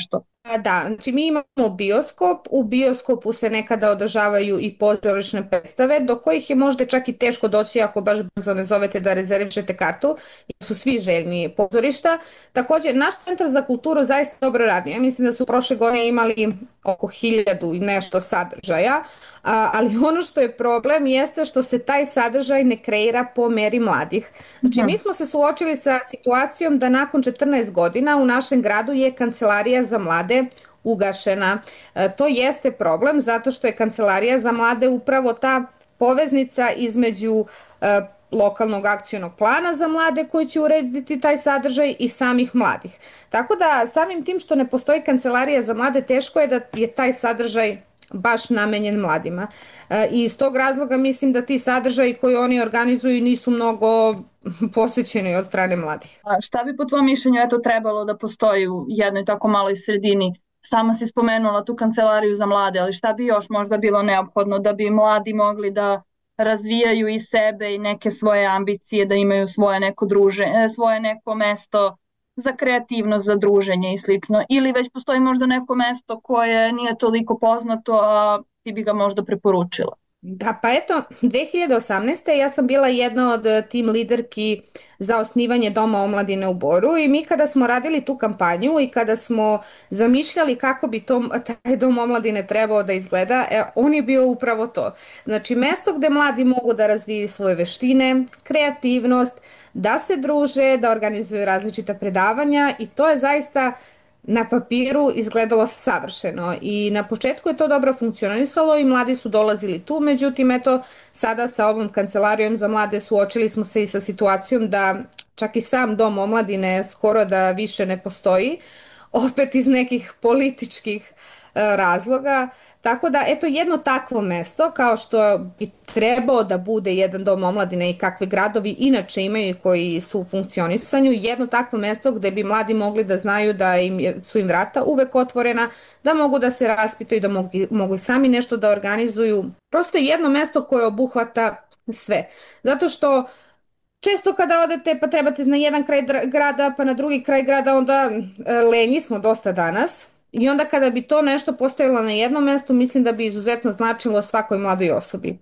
Da, znači mi imamo bioskop, u bioskopu se nekada održavaju i pozorišne predstave, do kojih je možda čak i teško doći ako baš brzo ne zovete da rezervišete kartu, jer su svi željni pozorišta. Također, naš centar za kulturu zaista dobro radi. Ja mislim da su prošle godine imali oko hiljadu i nešto sadržaja, ali ono što je problem jeste što se taj sadržaj ne kreira po meri mladih. Znači, mi smo se suočili sa situacijom da nakon četrnaest godina u našem gradu je Kancelarija za mlade ugašena. To jeste problem zato što je Kancelarija za mlade upravo ta poveznica između lokalnog akcionog plana za mlade koji će urediti taj sadržaj i samih mladih. Tako da samim tim što ne postoji Kancelarija za mlade, teško je da je taj sadržaj baš namenjen mladima. I iz tog razloga mislim da ti sadržaji koji oni organizuju nisu mnogo posvećeni od strane mladih. A šta bi po tvojom mišljenju eto trebalo da postoji u jednoj tako maloj sredini? Sama si spomenula tu Kancelariju za mlade, ali šta bi još možda bilo neophodno da bi mladi mogli da razvijaju i sebe i neke svoje ambicije, da imaju svoje neko druženje, svoje neko mesto za kreativnost, za druženje i slično, ili već postoji možda neko mesto koje nije toliko poznato, a ti bi ga možda preporučila? Da, pa eto, dve hiljade osamnaeste. ja sam bila jedna od tim liderki za osnivanje Doma omladine u Boru i mi kada smo radili tu kampanju i kada smo zamišljali kako bi to, taj Dom omladine trebao da izgleda, e, on je bio upravo to. Znači, mesto gde mladi mogu da razviju svoje veštine, kreativnost, da se druže, da organizuju različita predavanja i to je zaista na papiru izgledalo savršeno i na početku je to dobro funkcionisalo i mladi su dolazili tu, međutim eto sada sa ovom Kancelarijom za mlade suočili smo se i sa situacijom da čak i sam Dom omladine skoro da više ne postoji, opet iz nekih političkih razloga. Tako da, eto, jedno takvo mesto, kao što bi trebao da bude jedan dom omladine i kakve gradovi inače imaju koji su u funkcionisanju, jedno takvo mesto gde bi mladi mogli da znaju da im je, su im vrata uvek otvorena, da mogu da se raspitaju, da mogu, mogu i sami nešto da organizuju. Prosto je jedno mesto koje obuhvata sve. Zato što često kada odete pa trebate na jedan kraj grada pa na drugi kraj grada, onda lenji smo dosta danas. I onda kada bi to nešto postojalo na jednom mestu, mislim da bi izuzetno značilo svakoj mladoj osobi.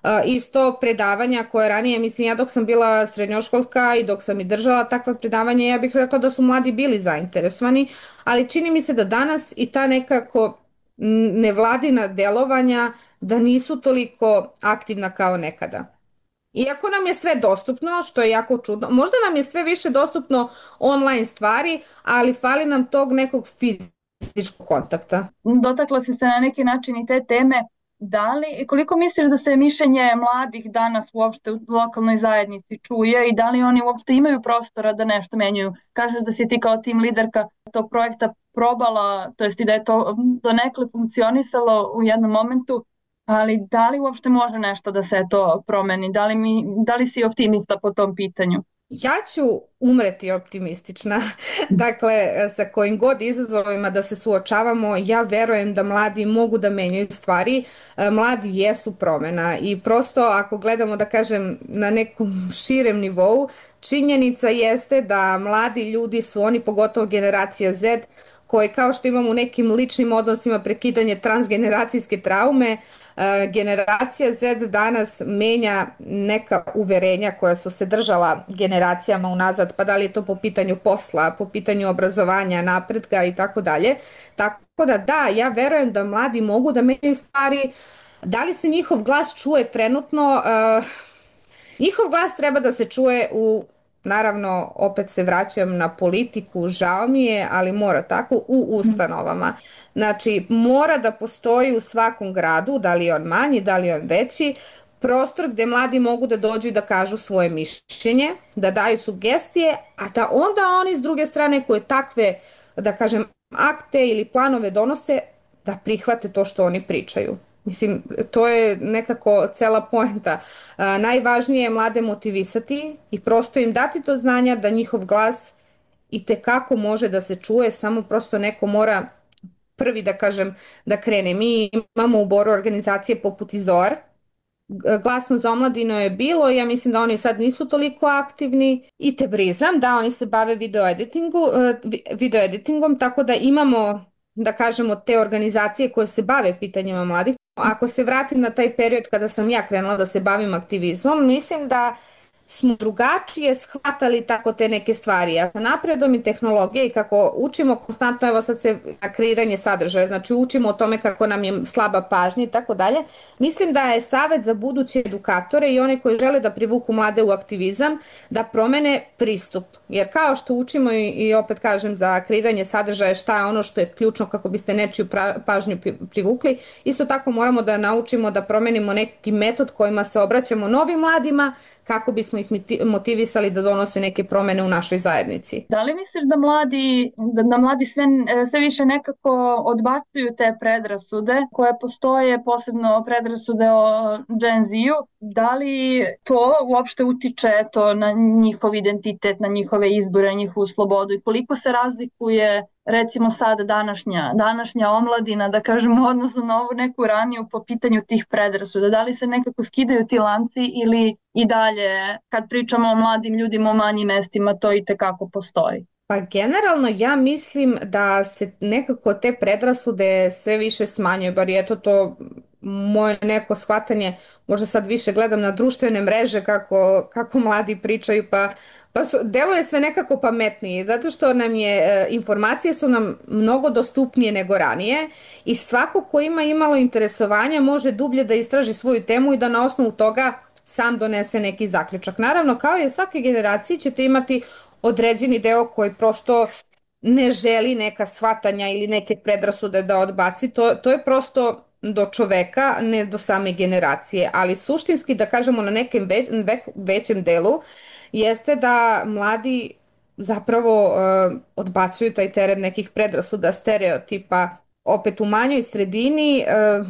Isto predavanja koje ranije, mislim ja dok sam bila srednjoškolska i dok sam i držala takva predavanja, ja bih rekla da su mladi bili zainteresovani, ali čini mi se da danas i ta nekako nevladina delovanja da nisu toliko aktivna kao nekada. Iako nam je sve dostupno, što je jako čudno, možda nam je sve više dostupno online stvari, ali fali nam tog nekog fizičkog fizičkog kontakta. Dotakla si se na neki način i te teme. Da li, koliko misliš da se mišljenje mladih danas uopšte u lokalnoj zajednici čuje i da li oni uopšte imaju prostora da nešto menjaju? Kažeš da si ti kao tim liderka tog projekta probala, to jest i da je to donekle funkcionisalo u jednom momentu, ali da li uopšte može nešto da se to promeni? Da li, mi, da li si optimista po tom pitanju? Ja ću umreti optimistična, dakle sa kojim god izazovima da se suočavamo, ja verujem da mladi mogu da menjaju stvari, mladi jesu promena i prosto ako gledamo da kažem na nekom širem nivou, činjenica jeste da mladi ljudi su oni, pogotovo generacija Z, koje kao što imamo u nekim ličnim odnosima prekidanje transgeneracijske traume, generacija Z danas menja neka uverenja koja su se držala generacijama unazad, pa da li je to po pitanju posla, po pitanju obrazovanja, napretka i tako dalje. Tako da da, ja verujem da mladi mogu da menjaju stvari. Da li se njihov glas čuje trenutno? Njihov glas treba da se čuje u, naravno, opet se vraćam na politiku, žao mi je, ali mora tako, u ustanovama. Znači, mora da postoji u svakom gradu, da li je on manji, da li je on veći, prostor gde mladi mogu da dođu i da kažu svoje mišljenje, da daju sugestije, a da onda oni s druge strane koje takve, da kažem, akte ili planove donose, da prihvate to što oni pričaju. Mislim, to je nekako cela poenta. Najvažnije je mlade motivisati i prosto im dati to znanja da njihov glas i tekako može da se čuje, samo prosto neko mora prvi, da kažem, da krene. Mi imamo u Boru organizacije poput Izor, Glasno za omladinu je bilo, ja mislim da oni sad nisu toliko aktivni, i Tebrizam, da, oni se bave video editingu, video editingom, tako da imamo da kažemo, te organizacije koje se bave pitanjima mladih. Ako se vratim na taj period kada sam ja krenula da se bavim aktivizmom, mislim da smo drugačije shvatali tako te neke stvari. A sa napredom i tehnologije i kako učimo konstantno, evo sad se na kreiranje sadržaja, znači učimo o tome kako nam je slaba pažnja i tako dalje, mislim da je savjet za buduće edukatore i one koji žele da privuku mlade u aktivizam, da promene pristup. Jer kao što učimo i, i opet kažem za kreiranje sadržaja šta je ono što je ključno kako biste nečiju pra, pažnju privukli, isto tako moramo da naučimo da promenimo neki metod kojima se obraćamo novim mladima kako bismo ih motivisali da donose neke promene u našoj zajednici. Da li misliš da mladi, da, da mladi sve, sve više nekako odbacuju te predrasude koje postoje, posebno predrasude o Gen Z-u? Da li to uopšte utiče to na njihov identitet, na njihove izbore, na njihovu slobodu i koliko se razlikuje recimo sad današnja, današnja omladina, da kažemo, odnosno na ovu neku raniju po pitanju tih predrasuda? Da li se nekako skidaju ti lanci ili i dalje, kad pričamo o mladim ljudima u manjim mestima, to i tekako postoji? Pa generalno ja mislim da se nekako te predrasude sve više smanjuju, bar je to to moje neko shvatanje, možda sad više gledam na društvene mreže kako, kako mladi pričaju, pa Pa su, deluje sve nekako pametnije, zato što nam je, e, informacije su nam mnogo dostupnije nego ranije i svako ko ima imalo interesovanja može dublje da istraži svoju temu i da na osnovu toga sam donese neki zaključak. Naravno, kao i svake generaciji ćete imati određeni deo koji prosto ne želi neka shvatanja ili neke predrasude da odbaci, to, to je prosto do čoveka, ne do same generacije, ali suštinski da kažemo na nekem već, većem delu jeste da mladi zapravo uh, odbacuju taj teret nekih predrasuda, stereotipa, opet u manjoj sredini uh,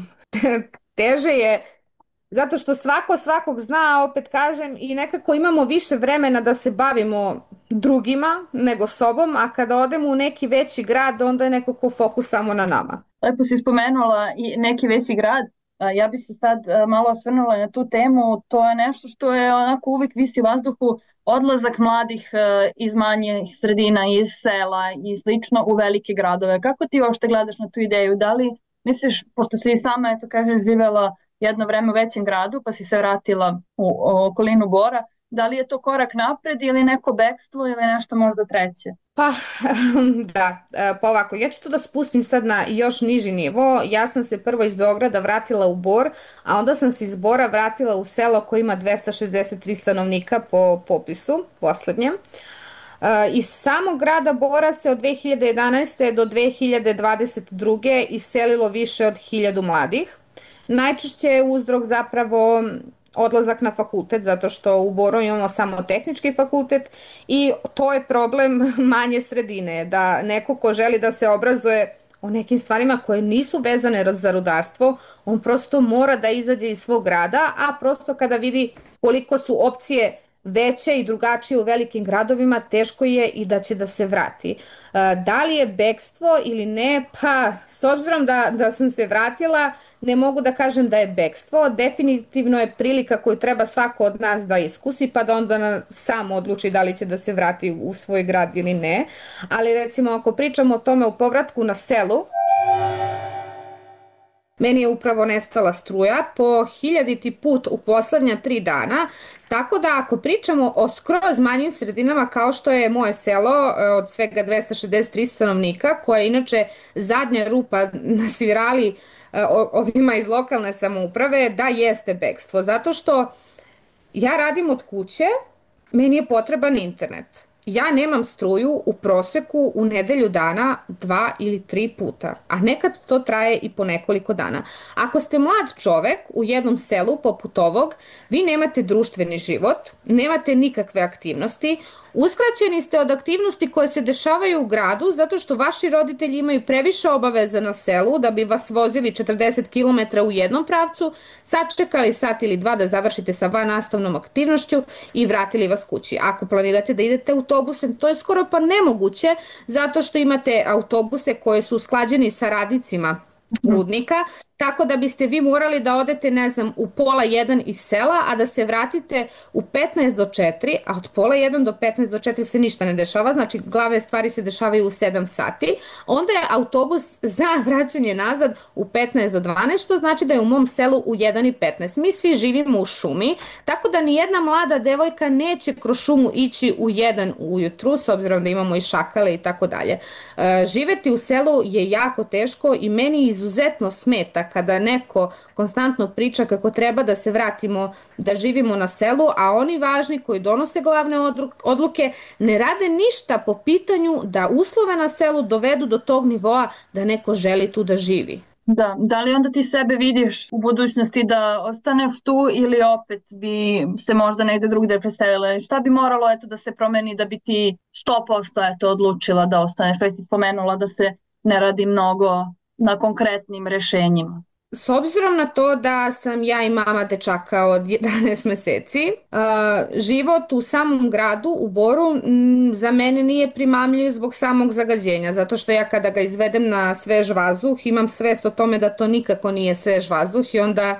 teže je, zato što svako svakog zna, opet kažem, i nekako imamo više vremena da se bavimo drugima nego sobom, a kada odemo u neki veći grad, onda je nekako fokus samo na nama. Lepo si spomenula i neki veći grad. Ja bi se sad malo osvrnula na tu temu. To je nešto što je onako uvijek visi u vazduhu, odlazak mladih iz manjih sredina, iz sela i slično u velike gradove. Kako ti uopšte gledaš na tu ideju? Da li misliš, pošto si i sama, eto kažeš, živela jedno vreme u većem gradu pa si se vratila u, u okolinu Bora, da li je to korak napred ili neko bekstvo ili nešto možda treće? Pa da, pa ovako, ja ću to da spustim sad na još niži nivo. Ja sam se prvo iz Beograda vratila u Bor, a onda sam se iz Bora vratila u selo koje ima dvesta šezdeset tri stanovnika po popisu poslednjem. Iz samog grada Bora se od dve hiljade jedanaeste. do dve hiljade dvadeset druge. iselilo više od hiljadu mladih. Najčešće je uzrok zapravo odlazak na fakultet, zato što u Boru imamo samo tehnički fakultet i to je problem manje sredine, da neko ko želi da se obrazuje o nekim stvarima koje nisu vezane za rudarstvo, on prosto mora da izađe iz svog grada, a prosto kada vidi koliko su opcije veće i drugačije u velikim gradovima, teško je i da će da se vrati. Da li je bekstvo ili ne? Pa, s obzirom da, da sam se vratila, ne mogu da kažem da je bekstvo. Definitivno je prilika koju treba svako od nas da iskusi, pa da onda sam odluči da li će da se vrati u svoj grad ili ne. Ali recimo, ako pričamo o tome u povratku na selu, meni je upravo nestala struja po hiljaditi put u poslednja tri dana, tako da ako pričamo o skroz manjim sredinama kao što je moje selo od svega dvesta šezdeset tri stanovnika, koja je inače zadnja rupa na svirali ovima iz lokalne samouprave, da jeste bekstvo, zato što ja radim od kuće, meni je potreban internet. Ja nemam struju u proseku u nedelju dana dva ili tri puta, a nekad to traje i po nekoliko dana. Ako ste mlad čovek u jednom selu poput ovog, vi nemate društveni život, nemate nikakve aktivnosti, uskraćeni ste od aktivnosti koje se dešavaju u gradu zato što vaši roditelji imaju previše obaveza na selu da bi vas vozili četrdeset kilometara u jednom pravcu, sačekali sat ili dva da završite sa vannastavnom aktivnošću i vratili vas kući. Ako planirate da idete autobusem, to je skoro pa nemoguće zato što imate autobuse koje su usklađeni sa radnicima rudnika, tako da biste vi morali da odete, ne znam, u pola jedan iz sela, a da se vratite u petnaest do četiri, a od pola jedan do petnaest do četiri se ništa ne dešava, znači glavne stvari se dešavaju u sedam sati, onda je autobus za vraćanje nazad u petnaest do dvanaest, što znači da je u mom selu u jedan i petnaest. Mi svi živimo u šumi, tako da nijedna mlada devojka neće kroz šumu ići u jedan ujutru, s obzirom da imamo i šakale i tako dalje. Živeti u selu je jako teško i meni izuzetno smeta kada neko konstantno priča kako treba da se vratimo, da živimo na selu, a oni važni koji donose glavne odluke ne rade ništa po pitanju da uslove na selu dovedu do tog nivoa da neko želi tu da živi. Da, da li onda ti sebe vidiš u budućnosti da ostaneš tu ili opet bi se možda negde drugde preselila? Šta bi moralo eto da se promeni da bi ti sto posto eto odlučila da ostaneš? Već si spomenula da se ne radi mnogo na konkretnim rešenjima. S obzirom na to da sam ja i mama dečaka od jedanaest meseci, život u samom gradu, u Boru, za mene nije primamljiv zbog samog zagađenja, zato što ja kada ga izvedem na svež vazduh imam svest o tome da to nikako nije svež vazduh i onda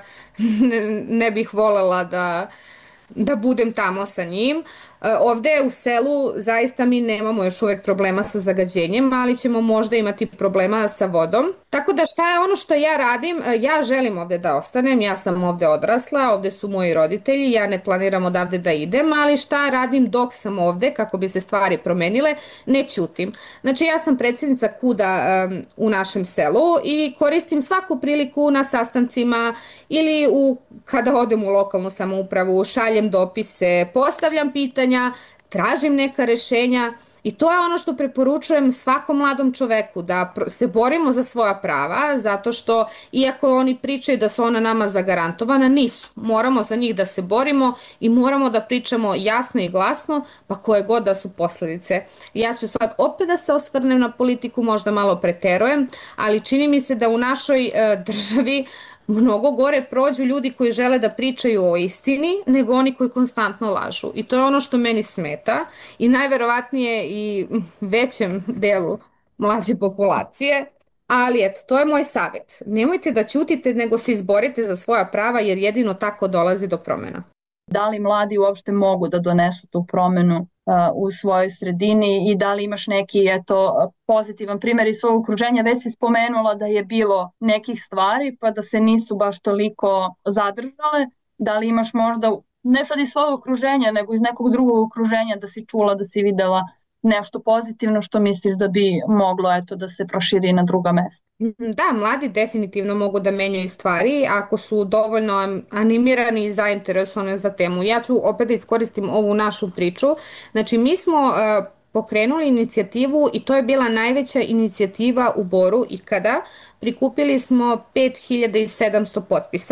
ne bih volela da, da budem tamo sa njim. Ovde u selu zaista mi nemamo još uvek problema sa zagađenjem, ali ćemo možda imati problema sa vodom. Tako da šta je ono što ja radim? Ja želim ovde da ostanem, ja sam ovde odrasla, ovde su moji roditelji, ja ne planiram odavde da idem, ali šta radim dok sam ovde kako bi se stvari promenile? Ne ćutim. Znači ja sam predsjednica KUD-a um, u našem selu i koristim svaku priliku na sastancima ili u, kada odem u lokalnu samoupravu, šaljem dopise, postavljam pitanja, tražim neka rešenja i to je ono što preporučujem svakom mladom čoveku, da se borimo za svoja prava, zato što iako oni pričaju da su ona nama zagarantovana, nisu. Moramo za njih da se borimo i moramo da pričamo jasno i glasno, pa koje god da su posledice. Ja ću sad opet da se osvrnem na politiku, možda malo preterujem, ali čini mi se da u našoj e, državi mnogo gore prođu ljudi koji žele da pričaju o istini nego oni koji konstantno lažu. I to je ono što meni smeta i najverovatnije i većem delu mlađe populacije. Ali eto, to je moj savjet. Nemojte da ćutite nego se izborite za svoja prava jer jedino tako dolazi do promjena. Da li mladi uopšte mogu da donesu tu promenu uh, u svojoj sredini i da li imaš neki eto, pozitivan primjer iz svog okruženja? Već si spomenula da je bilo nekih stvari pa da se nisu baš toliko zadržale. Da li imaš možda, ne sad iz svog okruženja, nego iz nekog drugog okruženja da si čula, da si videla nešto pozitivno što misliš da bi moglo eto, da se proširi na druga mesta? Da, mladi definitivno mogu da menjaju stvari ako su dovoljno animirani i zainteresovani za temu. Ja ću opet da iskoristim ovu našu priču. Znači, mi smo uh, pokrenuli inicijativu i to je bila najveća inicijativa u Boru ikada. Prikupili smo pet hiljada sedamsto potpisa.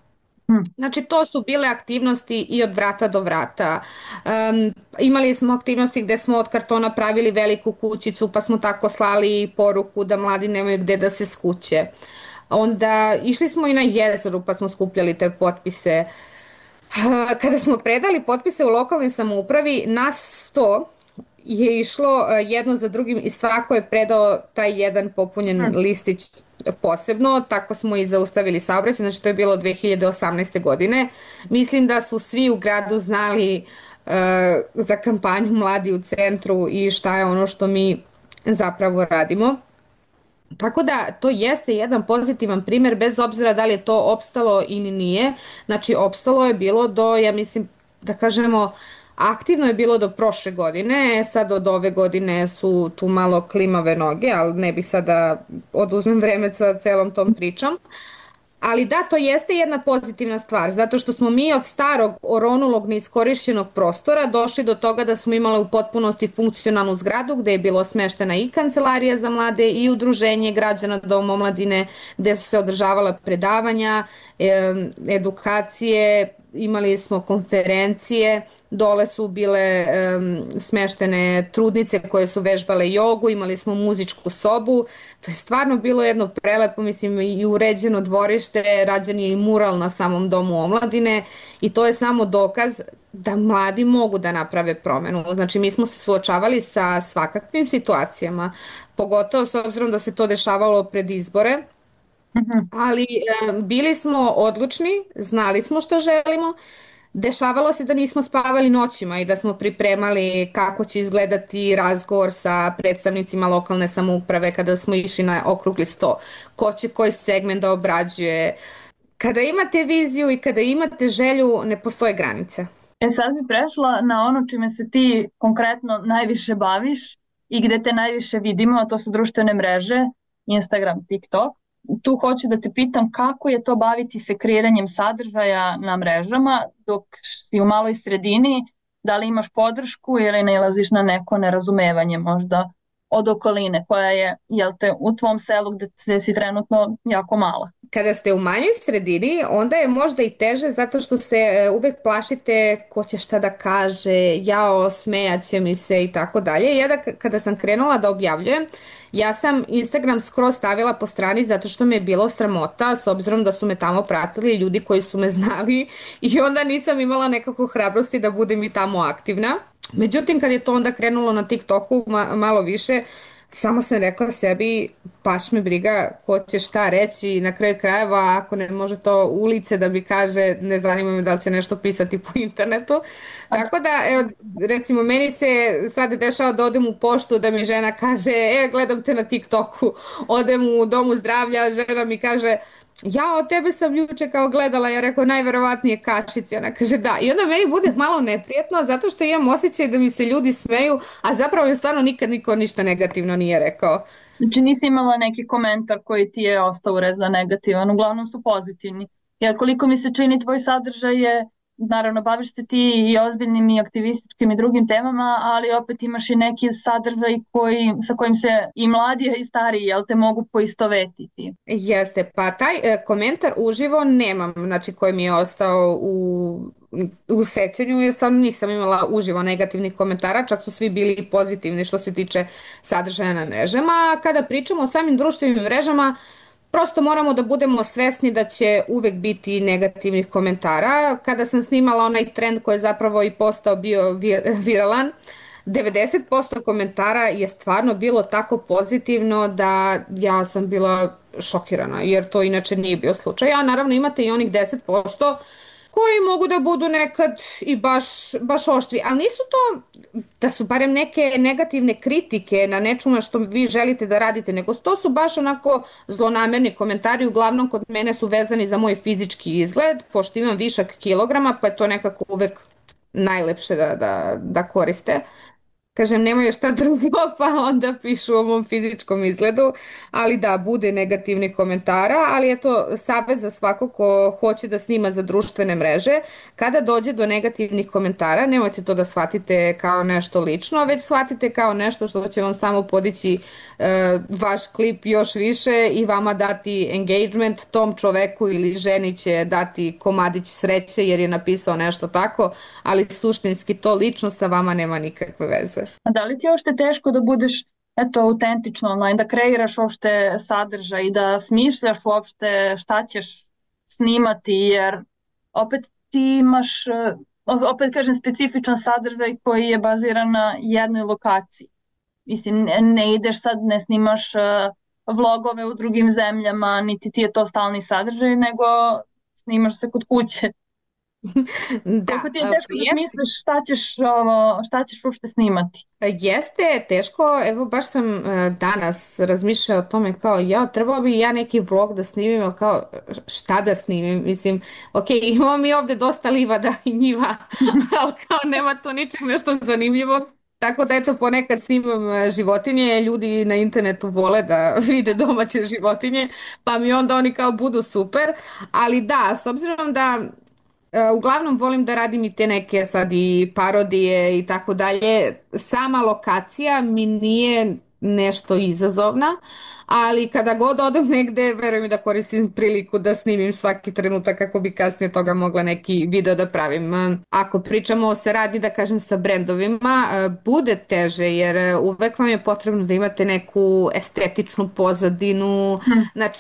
Znači to su bile aktivnosti i od vrata do vrata. Um, imali smo aktivnosti gde smo od kartona pravili veliku kućicu pa smo tako slali poruku da mladi nemaju gde da se skuće. Onda išli smo i na jezeru pa smo skupljali te potpise. Kada smo predali potpise u lokalnoj samoupravi, nas sto je išlo jedno za drugim i svako je predao taj jedan popunjen listić posebno, tako smo i zaustavili saobraćaj, znači to je bilo dve hiljade osamnaeste. godine. Mislim da su svi u gradu znali uh, za kampanju Mladi u centru i šta je ono što mi zapravo radimo. Tako da to jeste jedan pozitivan primjer bez obzira da li je to opstalo ili nije. Znači opstalo je bilo do, ja mislim da kažemo, aktivno je bilo do prošle godine, sad od ove godine su tu malo klimave noge, ali ne bih sad da oduzmem vreme sa celom tom pričom. Ali da, to jeste jedna pozitivna stvar, zato što smo mi od starog oronulog neiskorišćenog prostora došli do toga da smo imali u potpunosti funkcionalnu zgradu gde je bilo smeštena i kancelarija za mlade i udruženje građana Dom omladine gde su se održavala predavanja, edukacije, imali smo konferencije, dole su bile um, smeštene trudnice koje su vežbale jogu, imali smo muzičku sobu, to je stvarno bilo jedno prelepo, mislim, i uređeno dvorište, rađen je i mural na samom Domu omladine i to je samo dokaz da mladi mogu da naprave promenu. Znači mi smo se suočavali sa svakakvim situacijama, pogotovo s obzirom da se to dešavalo pred izbore. Ali bili smo odlučni, znali smo što želimo. Dešavalo se da nismo spavali noćima i da smo pripremali kako će izgledati razgovor sa predstavnicima lokalne samouprave kada smo išli na okrugli sto, ko će koji segment da obrađuje. Kada imate viziju i kada imate želju, ne postoje granice. E sad bi prešla na ono čime se ti konkretno najviše baviš i gde te najviše vidimo, a to su društvene mreže, Instagram, TikTok. Tu hoću da te pitam kako je to baviti se kreiranjem sadržaja na mrežama dok si u maloj sredini, da li imaš podršku ili nailaziš na neko nerazumevanje možda od okoline koja je, jel te, u tvom selu gde, gde si trenutno jako mala. Kada ste u manjoj sredini, onda je možda i teže zato što se uvek plašite ko će šta da kaže, jao, smejaće mi se i tako dalje. Ja da kada sam krenula da objavljujem, ja sam Instagram skroz stavila po strani zato što me je bilo sramota, s obzirom da su me tamo pratili ljudi koji su me znali i onda nisam imala nekako hrabrosti da budem i tamo aktivna. Međutim, kad je to onda krenulo na TikToku ma- malo više, samo sam rekla sebi, baš me briga ko će šta reći, na kraju krajeva ako ne može to ulice da mi kaže, ne zanima me da li će nešto pisati po internetu. Tako da, evo, recimo, meni se sad dešava da odem u poštu da mi žena kaže, e, gledam te na TikToku, odem u domu zdravlja, žena mi kaže, ja, od tebe sam juče kao gledala, ja rekao, najverovatnije kašici, ona kaže da. I onda meni bude malo neprijetno zato što imam osjećaj da mi se ljudi smeju, a zapravo je stvarno nikad niko ništa negativno nije rekao. Znači nisi imala neki komentar koji ti je ostao urezan negativan, uglavnom su pozitivni. Jer koliko mi se čini tvoj sadržaj je, naravno baviš se ti i ozbiljnim i aktivističkim i drugim temama, ali opet imaš i neki sadržaj koji, sa kojim se i mladi i stariji, jel te, mogu poistovetiti. Jeste, pa taj e, komentar uživo nemam, znači koji mi je ostao u, u sećanju, jer sam nisam imala uživo negativnih komentara, čak su svi bili pozitivni što se tiče sadržaja na mrežama. Kada pričamo o samim društvenim mrežama, prosto moramo da budemo svesni da će uvek biti negativnih komentara. Kada sam snimala onaj trend koji je zapravo i postao bio viralan, devedeset posto komentara je stvarno bilo tako pozitivno da ja sam bila šokirana, jer to inače nije bio slučaj. A naravno imate i onih deset posto koji mogu da budu nekad i baš, baš oštri, ali nisu to da su barem neke negativne kritike na nečemu što vi želite da radite, nego to su baš onako zlonamerni komentari, uglavnom kod mene su vezani za moj fizički izgled, pošto imam višak kilograma, pa je to nekako uvek najlepše da, da, da koriste. Kažem, nemaju šta drugo, pa onda pišu o mom fizičkom izgledu, ali da, bude negativni komentara, ali je to savjet za svako ko hoće da snima za društvene mreže. Kada dođe do negativnih komentara, nemojte to da shvatite kao nešto lično, već shvatite kao nešto što će vam samo podići e, vaš klip još više i vama dati engagement, tom čoveku ili ženi će dati komadić sreće jer je napisao nešto tako, ali suštinski to lično sa vama nema nikakve veze. A da li ti je uopšte teško da budeš eto, autentično online, da kreiraš uopšte sadržaj i da smišljaš uopšte šta ćeš snimati, jer opet ti imaš, opet kažem, specifičan sadržaj koji je baziran na jednoj lokaciji. Mislim, ne, ne ideš sad, ne snimaš vlogove u drugim zemljama, niti ti je to stalni sadržaj, nego snimaš se kod kuće. Da, kako ti je teško da smisliš šta ćeš, ovo, šta ćeš uopšte snimati? Jeste teško, evo baš sam danas razmišljala o tome kao ja, trebao bi ja neki vlog da snimim, kao šta da snimim, mislim, ok, imamo mi ovde dosta livada i njiva, ali kao nema to ničeg nešto zanimljivog. Tako da eto ponekad snimam životinje, ljudi na internetu vole da vide domaće životinje, pa mi onda oni kao budu super, ali da, s obzirom da uglavnom volim da radim i te neke sad i parodije i tako dalje. Sama lokacija mi nije nešto izazovna, ali kada god odem negde, verujem da koristim priliku da snimim svaki trenutak kako bi kasnije toga mogla neki video da pravim. Ako pričamo o saradnji, da kažem, sa brendovima, bude teže jer uvek vam je potrebno da imate neku estetičnu pozadinu, znači da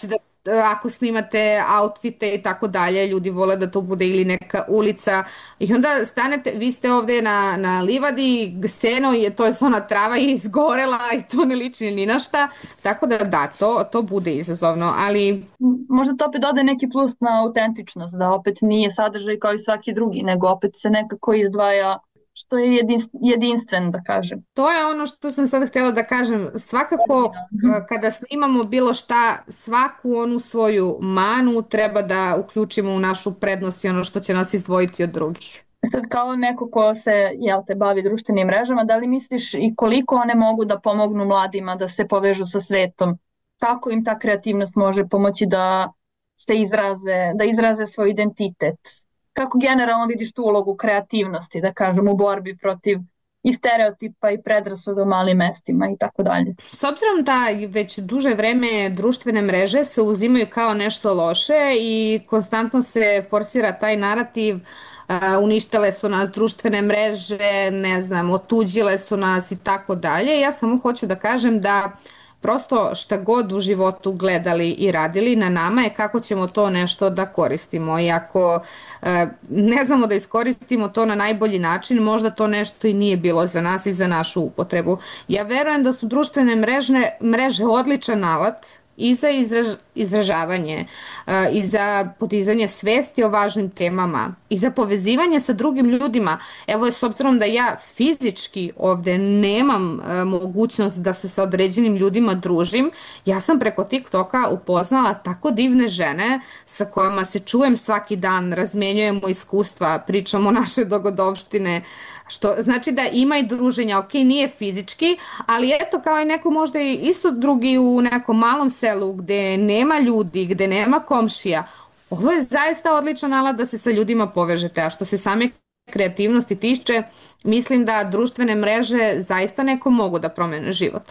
ako snimate outfite i tako dalje, ljudi vole da to bude ili neka ulica i onda stanete, vi ste ovde na, na livadi, seno je, to je ona trava je izgorela i to ne liči ni na šta, tako da da, to, to bude izazovno, ali... Možda to opet dode neki plus na autentičnost, da opet nije sadržaj kao i svaki drugi, nego opet se nekako izdvaja što je jedinstven, da kažem. To je ono što sam sad htjela da kažem. Svakako, kada snimamo bilo šta, svaku onu svoju manu treba da uključimo u našu prednost i ono što će nas izdvojiti od drugih. Sad kao neko ko se, jel te, bavi društvenim mrežama, da li misliš i koliko one mogu da pomognu mladima da se povežu sa svetom? Kako im ta kreativnost može pomoći da se izraze, da izraze svoj identitet? Kako generalno vidiš tu ulogu kreativnosti, da kažem, u borbi protiv i stereotipa i predrasuda u malim mestima i tako dalje? S obzirom da već duže vreme društvene mreže se uzimaju kao nešto loše i konstantno se forsira taj narativ, uh, uništile su nas društvene mreže, ne znam, otuđile su nas i tako dalje, ja samo hoću da kažem da prosto šta god u životu gledali i radili, na nama je kako ćemo to nešto da koristimo. I ako e, ne znamo da iskoristimo to na najbolji način, možda to nešto i nije bilo za nas i za našu upotrebu. Ja verujem da su društvene mrežne, mreže odličan alat i za izraž, izražavanje, e, i za podizanje svesti o važnim temama, i za povezivanje sa drugim ljudima. Evo, s obzirom da ja fizički ovde nemam e, mogućnost da se sa određenim ljudima družim, ja sam preko TikToka upoznala tako divne žene sa kojima se čujem svaki dan, razmenjujemo iskustva, pričamo naše dogodovštine, što znači da ima i druženja, ok, nije fizički, ali eto kao i neko možda i isto drugi u nekom malom selu gde nema ljudi, gde nema komšija. Ovo je zaista odličan alat da se sa ljudima povežete, a što se same kreativnosti tiče, mislim da društvene mreže zaista neko mogu da promene život.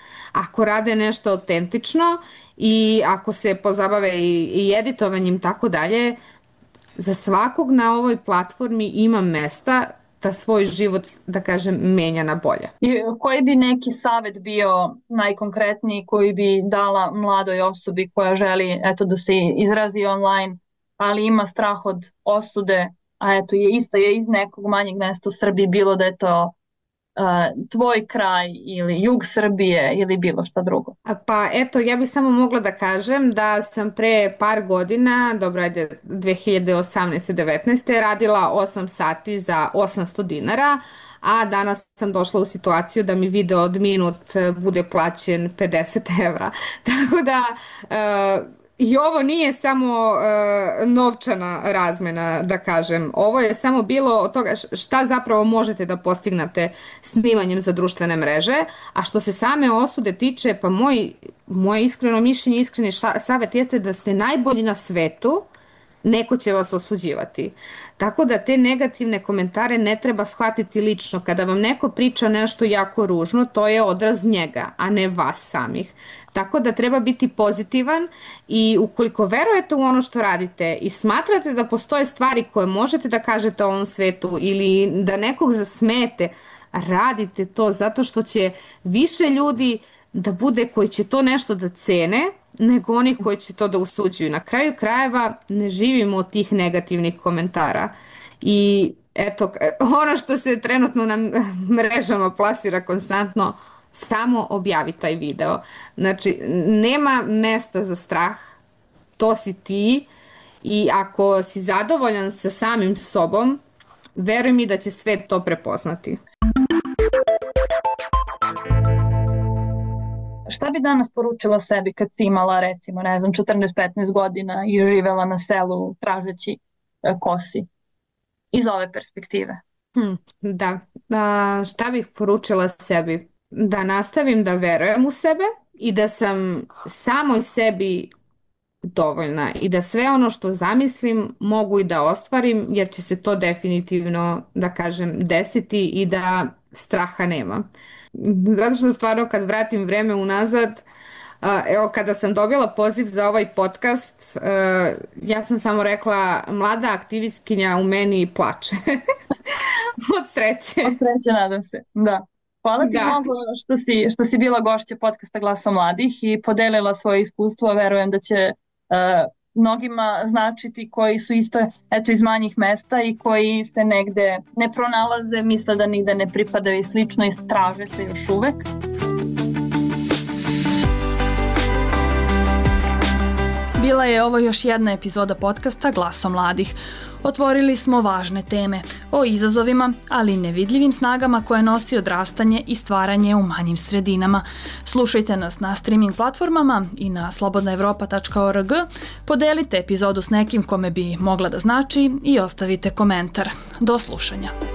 Ako rade nešto autentično i ako se pozabave i, i editovanjem tako dalje, za svakog na ovoj platformi ima mesta da svoj život, da kažem, menja na bolje. I koji bi neki savjet bio najkonkretniji koji bi dala mladoj osobi koja želi eto, da se izrazi online, ali ima strah od osude, a eto je isto je iz nekog manjeg mesta u Srbiji, bilo da je to uh, tvoj kraj ili jug Srbije ili bilo šta drugo? Pa eto, ja bih samo mogla da kažem da sam pre par godina, dobro ajde dve hiljade osamnaeste devetnaeste radila osam sati za osamsto dinara, a danas sam došla u situaciju da mi video od minut bude plaćen pedeset evra. Tako da uh, i ovo nije samo uh, novčana razmena, da kažem. Ovo je samo bilo od toga šta zapravo možete da postignete snimanjem za društvene mreže, a što se same osude tiče, pa moj, moje iskreno mišljenje, iskreni savjet jeste da ste najbolji na svetu, neko će vas osuđivati. Tako da te negativne komentare ne treba shvatiti lično. Kada vam neko priča nešto jako ružno, to je odraz njega, a ne vas samih. Tako da treba biti pozitivan i ukoliko verujete u ono što radite i smatrate da postoje stvari koje možete da kažete o ovom svetu ili da nekog zasmete, radite to zato što će više ljudi da bude koji će to nešto da cene nego oni koji će to da usuđuju. Na kraju krajeva ne živimo od tih negativnih komentara. I eto, ono što se trenutno na mrežama plasira konstantno, samo objavi taj video. Znači, nema mesta za strah, to si ti i ako si zadovoljan sa samim sobom, veruj mi da će svet to prepoznati. Šta bi danas poručila sebi kad si imala recimo, ne znam, četrnaest petnaest godina i živela na selu tražeći ko si? Iz ove perspektive. Hmm, da, A, šta bih poručila sebi? Da nastavim da verujem u sebe i da sam samoj sebi dovoljna i da sve ono što zamislim mogu i da ostvarim jer će se to definitivno, da kažem, desiti i da straha nema. Zato što stvarno kad vratim vreme unazad, evo kada sam dobila poziv za ovaj podcast, ja sam samo rekla mlada aktivistkinja u meni plače. Od sreće. Od sreće, nadam se, da. Hvala ti da. mnogo što si, što si bila gošća podcasta Glasa mladih i podelila svoje iskustvo. Verujem da će mnogima značiti koji su isto eto iz manjih mesta i koji se negde ne pronalaze, misle da nigde ne pripadaju i slično i traže se još uvek. Bila je ovo još jedna epizoda podcasta Glaso mladih. Otvorili smo važne teme o izazovima, ali i nevidljivim snagama koje nosi odrastanje i stvaranje u manjim sredinama. Slušajte nas na streaming platformama i na slobodna evropa tačka org. Podelite epizodu s nekim kome bi mogla da znači i ostavite komentar. Do slušanja.